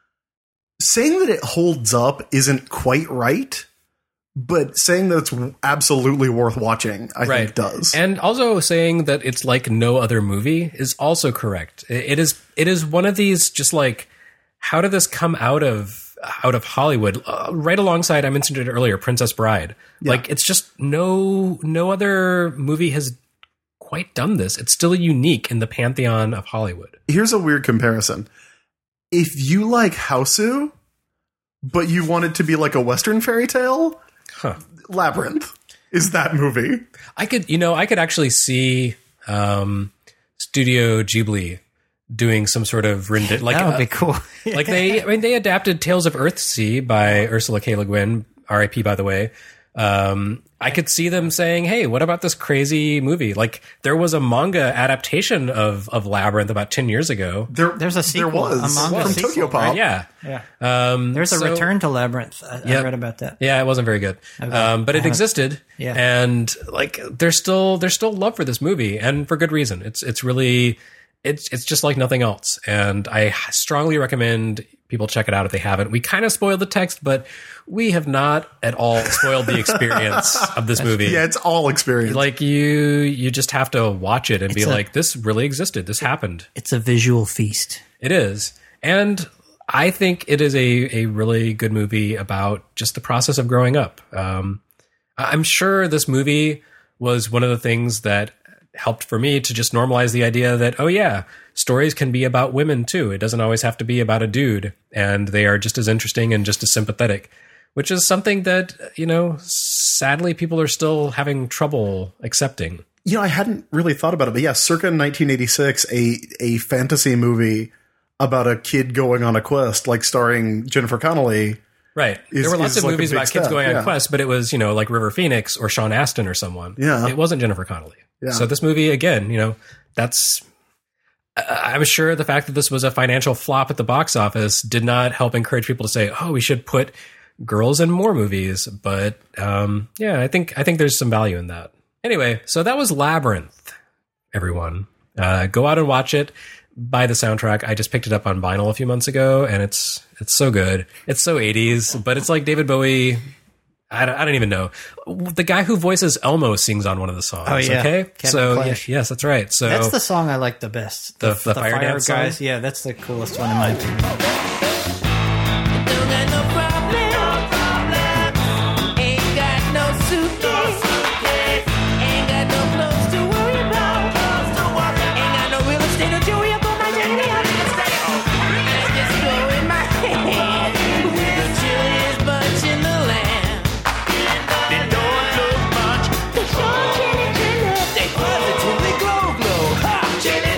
B: saying that it holds up isn't quite right, but saying that it's absolutely worth watching, I
A: Right.
B: think does.
A: And also saying that it's like no other movie is also correct. It it is it is one of these just like, how did this come out of out of Hollywood? Uh, right alongside, I mentioned it earlier, Princess Bride. Like, it's just no no other movie has quite done this. It's still unique in the pantheon of Hollywood.
B: Here's a weird comparison. If you like Hausu, but you want it to be like a Western fairy tale,
A: Huh.
B: Labyrinth is that movie.
A: I could, you know, I could actually see um, Studio Ghibli doing some sort of rendition. Like,
C: that would
A: uh,
C: be cool.
A: like they, I mean, they adapted Tales of Earthsea by Ursula K. Le Guin, R I P by the way. Um, I could see them saying, hey, what about this crazy movie? Like, there was a manga adaptation of, of Labyrinth about ten years ago.
B: There,
C: There's a sequel,
B: There was,
C: a manga
B: from
C: sequel,
B: Tokyo Pop.
C: right?
A: Yeah.
C: Yeah.
A: Um,
C: There's a
A: so-
C: return to Labyrinth. I, I
A: Yep.
C: read about that.
A: Yeah, it wasn't very good. Um, but it
C: haven't-
A: existed.
C: Yeah.
A: And like, there's still, there's still love for this movie, and for good reason. It's, it's really, it's, it's just like nothing else. And I strongly recommend people check it out if they haven't. We kind of spoiled the text, but we have not at all spoiled the experience of this movie.
B: Yeah, it's all experience.
A: Like you, you just have to watch it and be
C: It's a-
A: like, this really existed. This happened.
C: It's a visual feast.
A: It is. And I think it is a, a really good movie about just the process of growing up. Um, I- I'm sure this movie was one of the things that helped for me to just normalize the idea that, oh yeah, stories can be about women too. It doesn't always have to be about a dude, and they are just as interesting and just as sympathetic, which is something that, you know, sadly people are still having trouble accepting.
B: You know, I hadn't really thought about it, but yeah, circa nineteen eighty-six, a a fantasy movie about a kid going on a quest, like starring Jennifer Connelly.
A: Right.
B: Is-
A: there were lots
B: is
A: of
B: like a
A: movies
B: big
A: about kids
B: step,
A: going
B: yeah.
A: on quests, but it was, you know, like River Phoenix or Sean Astin or someone.
B: Yeah.
A: It wasn't Jennifer Connelly.
B: Yeah.
A: So this movie, again, you know, that's, I- I'm sure the fact that this was a financial flop at the box office did not help encourage people to say, oh, we should put girls in more movies. But, um, yeah, I think, I think there's some value in that. Anyway, so that was Labyrinth, everyone. Uh, go out and watch it. Buy the soundtrack. I just picked it up on vinyl a few months ago, and it's it's so good. It's so eighties, but it's like David Bowie. I don't, I don't even know. The guy who voices Elmo sings on one of the songs.
C: Oh, yeah.
A: Okay,
C: Kevin
A: so
C: Clash.
A: yeah, yes, that's right. So
C: That's the song I like the best.
A: The- the fire dance song?
C: guys. Yeah, that's the coolest one in my opinion.
F: Don't got no problem. Ain't got no suitcase. Ain't got no clothes to worry about. Ain't got no real estate to worry about. My journey on the state. I just go in my hand with the chilliest bunch in the land. They don't look much. They sure chilly chilly. They positively glow glow. Ha! Chilly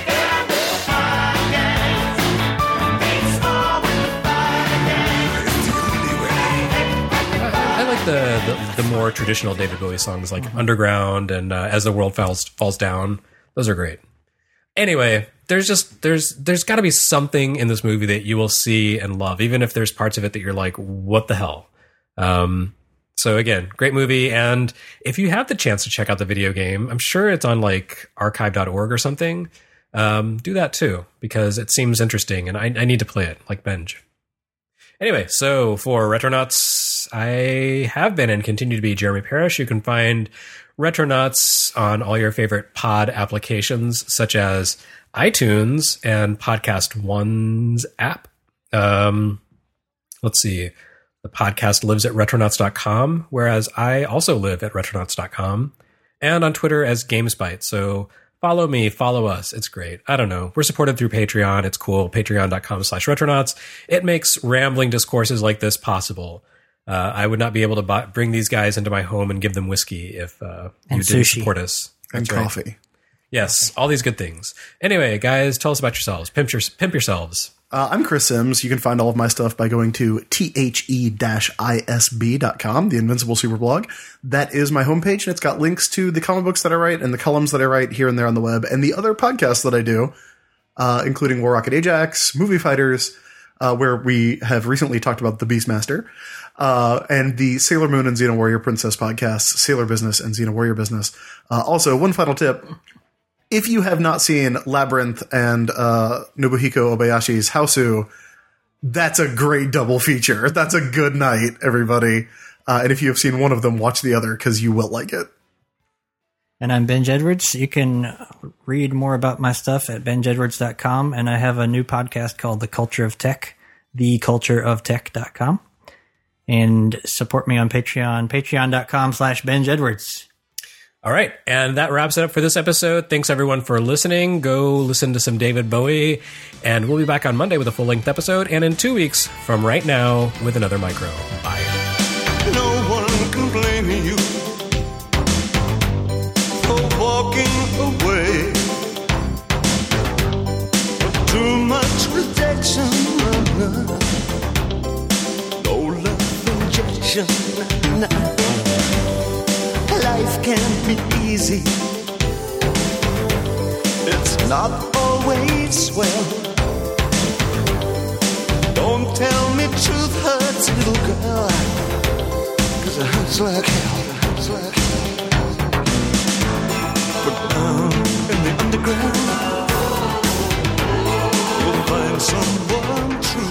A: I like the, the the more traditional David Bowie songs like Underground and uh, As the World Falls Falls Down. Those are great. Anyway, there's just there's there's got to be something in this movie that you will see and love, even if there's parts of it that you're like, what the hell? Um, so again, great movie. And if you have the chance to check out the video game, I'm sure it's on like archive dot org or something. Um, do that too, because it seems interesting and I, I need to play it like Benj. Anyway, so for Retronauts, I have been and continue to be Jeremy Parrish. You can find Retronauts on all your favorite pod applications, such as iTunes and Podcast One's app. Um, let's see. The podcast lives at retronauts dot com, whereas I also live at retronauts dot com, and on Twitter as GamesBite. So follow me, follow us. It's great. I don't know. We're supported through Patreon. It's cool. Patreon dot com slash retronauts. It makes rambling discourses like this possible. Uh, I would not be able to buy, bring these guys into my home and give them whiskey if uh, you
C: And
A: didn't
C: sushi.
A: support us.
B: and
A: That's right.
B: coffee.
A: Yes, all these good things. Anyway, guys, tell us about yourselves. Pimp, your, pimp yourselves.
B: Uh, I'm Chris Sims. You can find all of my stuff by going to the I S B dot com, the Invincible Super Blog. That is my homepage, and it's got links to the comic books that I write and the columns that I write here and there on the web, and the other podcasts that I do, uh, including War Rocket Ajax, Movie Fighters, uh, where we have recently talked about the Beastmaster, uh, and the Sailor Moon and Xena Warrior Princess podcasts, Sailor Business and Xena Warrior Business. Uh, also, one final tip. If you have not seen Labyrinth and uh, Nobuhiko Obayashi's Hausu, that's a great double feature. That's a good night, everybody. Uh, and if you have seen one of them, watch the other because you will like it.
C: And I'm Benj Edwards. You can read more about my stuff at benj edwards dot com. And I have a new podcast called The Culture of Tech, the culture of tech dot com. And support me on Patreon, patreon dot com slash benj edwards.
A: All right. And that wraps it up for this episode. Thanks, everyone, for listening. Go listen to some David Bowie. And we'll be back on Monday with a full-length episode. And in two weeks from right now with another micro. Bye.
F: No one can blame you for walking away. Too much rejection, no love injection.
D: can't be easy. It's not always well. Don't tell me truth hurts, little girl, 'cause it hurts like hell, it hurts like hell. But down in the underground, you'll find someone true.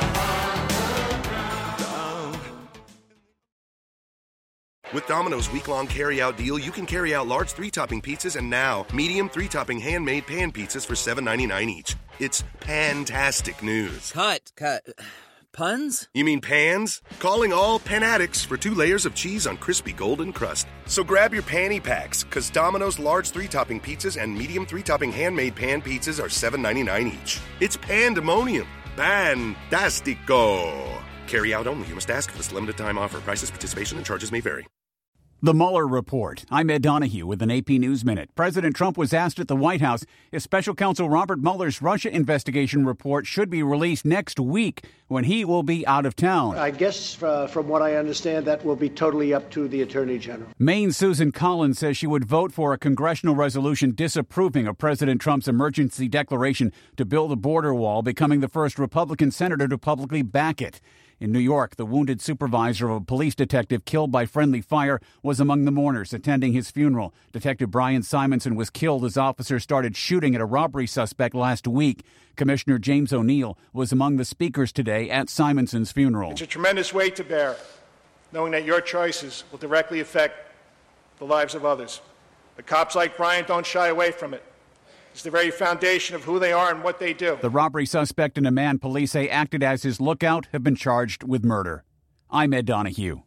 H: With Domino's week-long carry-out deal, you can carry out large three-topping pizzas and now medium three-topping handmade pan pizzas for seven ninety-nine each. It's pan-tastic news.
I: Cut, cut. Puns?
H: You mean pans? Calling all pan addicts for two layers of cheese on crispy golden crust. So grab your panty packs, because Domino's large three-topping pizzas and medium three-topping handmade pan pizzas are seven ninety-nine each. It's pandemonium. Fantastico. Carry out only. You must ask for this limited time offer. Prices, participation, and charges may vary.
J: The Mueller Report. I'm Ed Donahue with an A P News Minute. President Trump was asked at the White House if Special Counsel Robert Mueller's Russia investigation report should be released next week when he will be out of town.
K: I guess, uh, from what I understand, that will be totally up to the Attorney General.
J: Maine's Susan Collins says she would vote for a congressional resolution disapproving of President Trump's emergency declaration to build a border wall, becoming the first Republican senator to publicly back it. In New York, the wounded supervisor of a police detective killed by friendly fire was among the mourners attending his funeral. Detective Brian Simonson was killed as officers started shooting at a robbery suspect last week. Commissioner James O'Neill was among the speakers today at Simonson's funeral.
L: It's a tremendous weight to bear, knowing that your choices will directly affect the lives of others. But cops like Brian don't shy away from it. It's the very foundation of who they are and what they do.
J: The robbery suspect and a man police say acted as his lookout have been charged with murder. I'm Ed Donahue.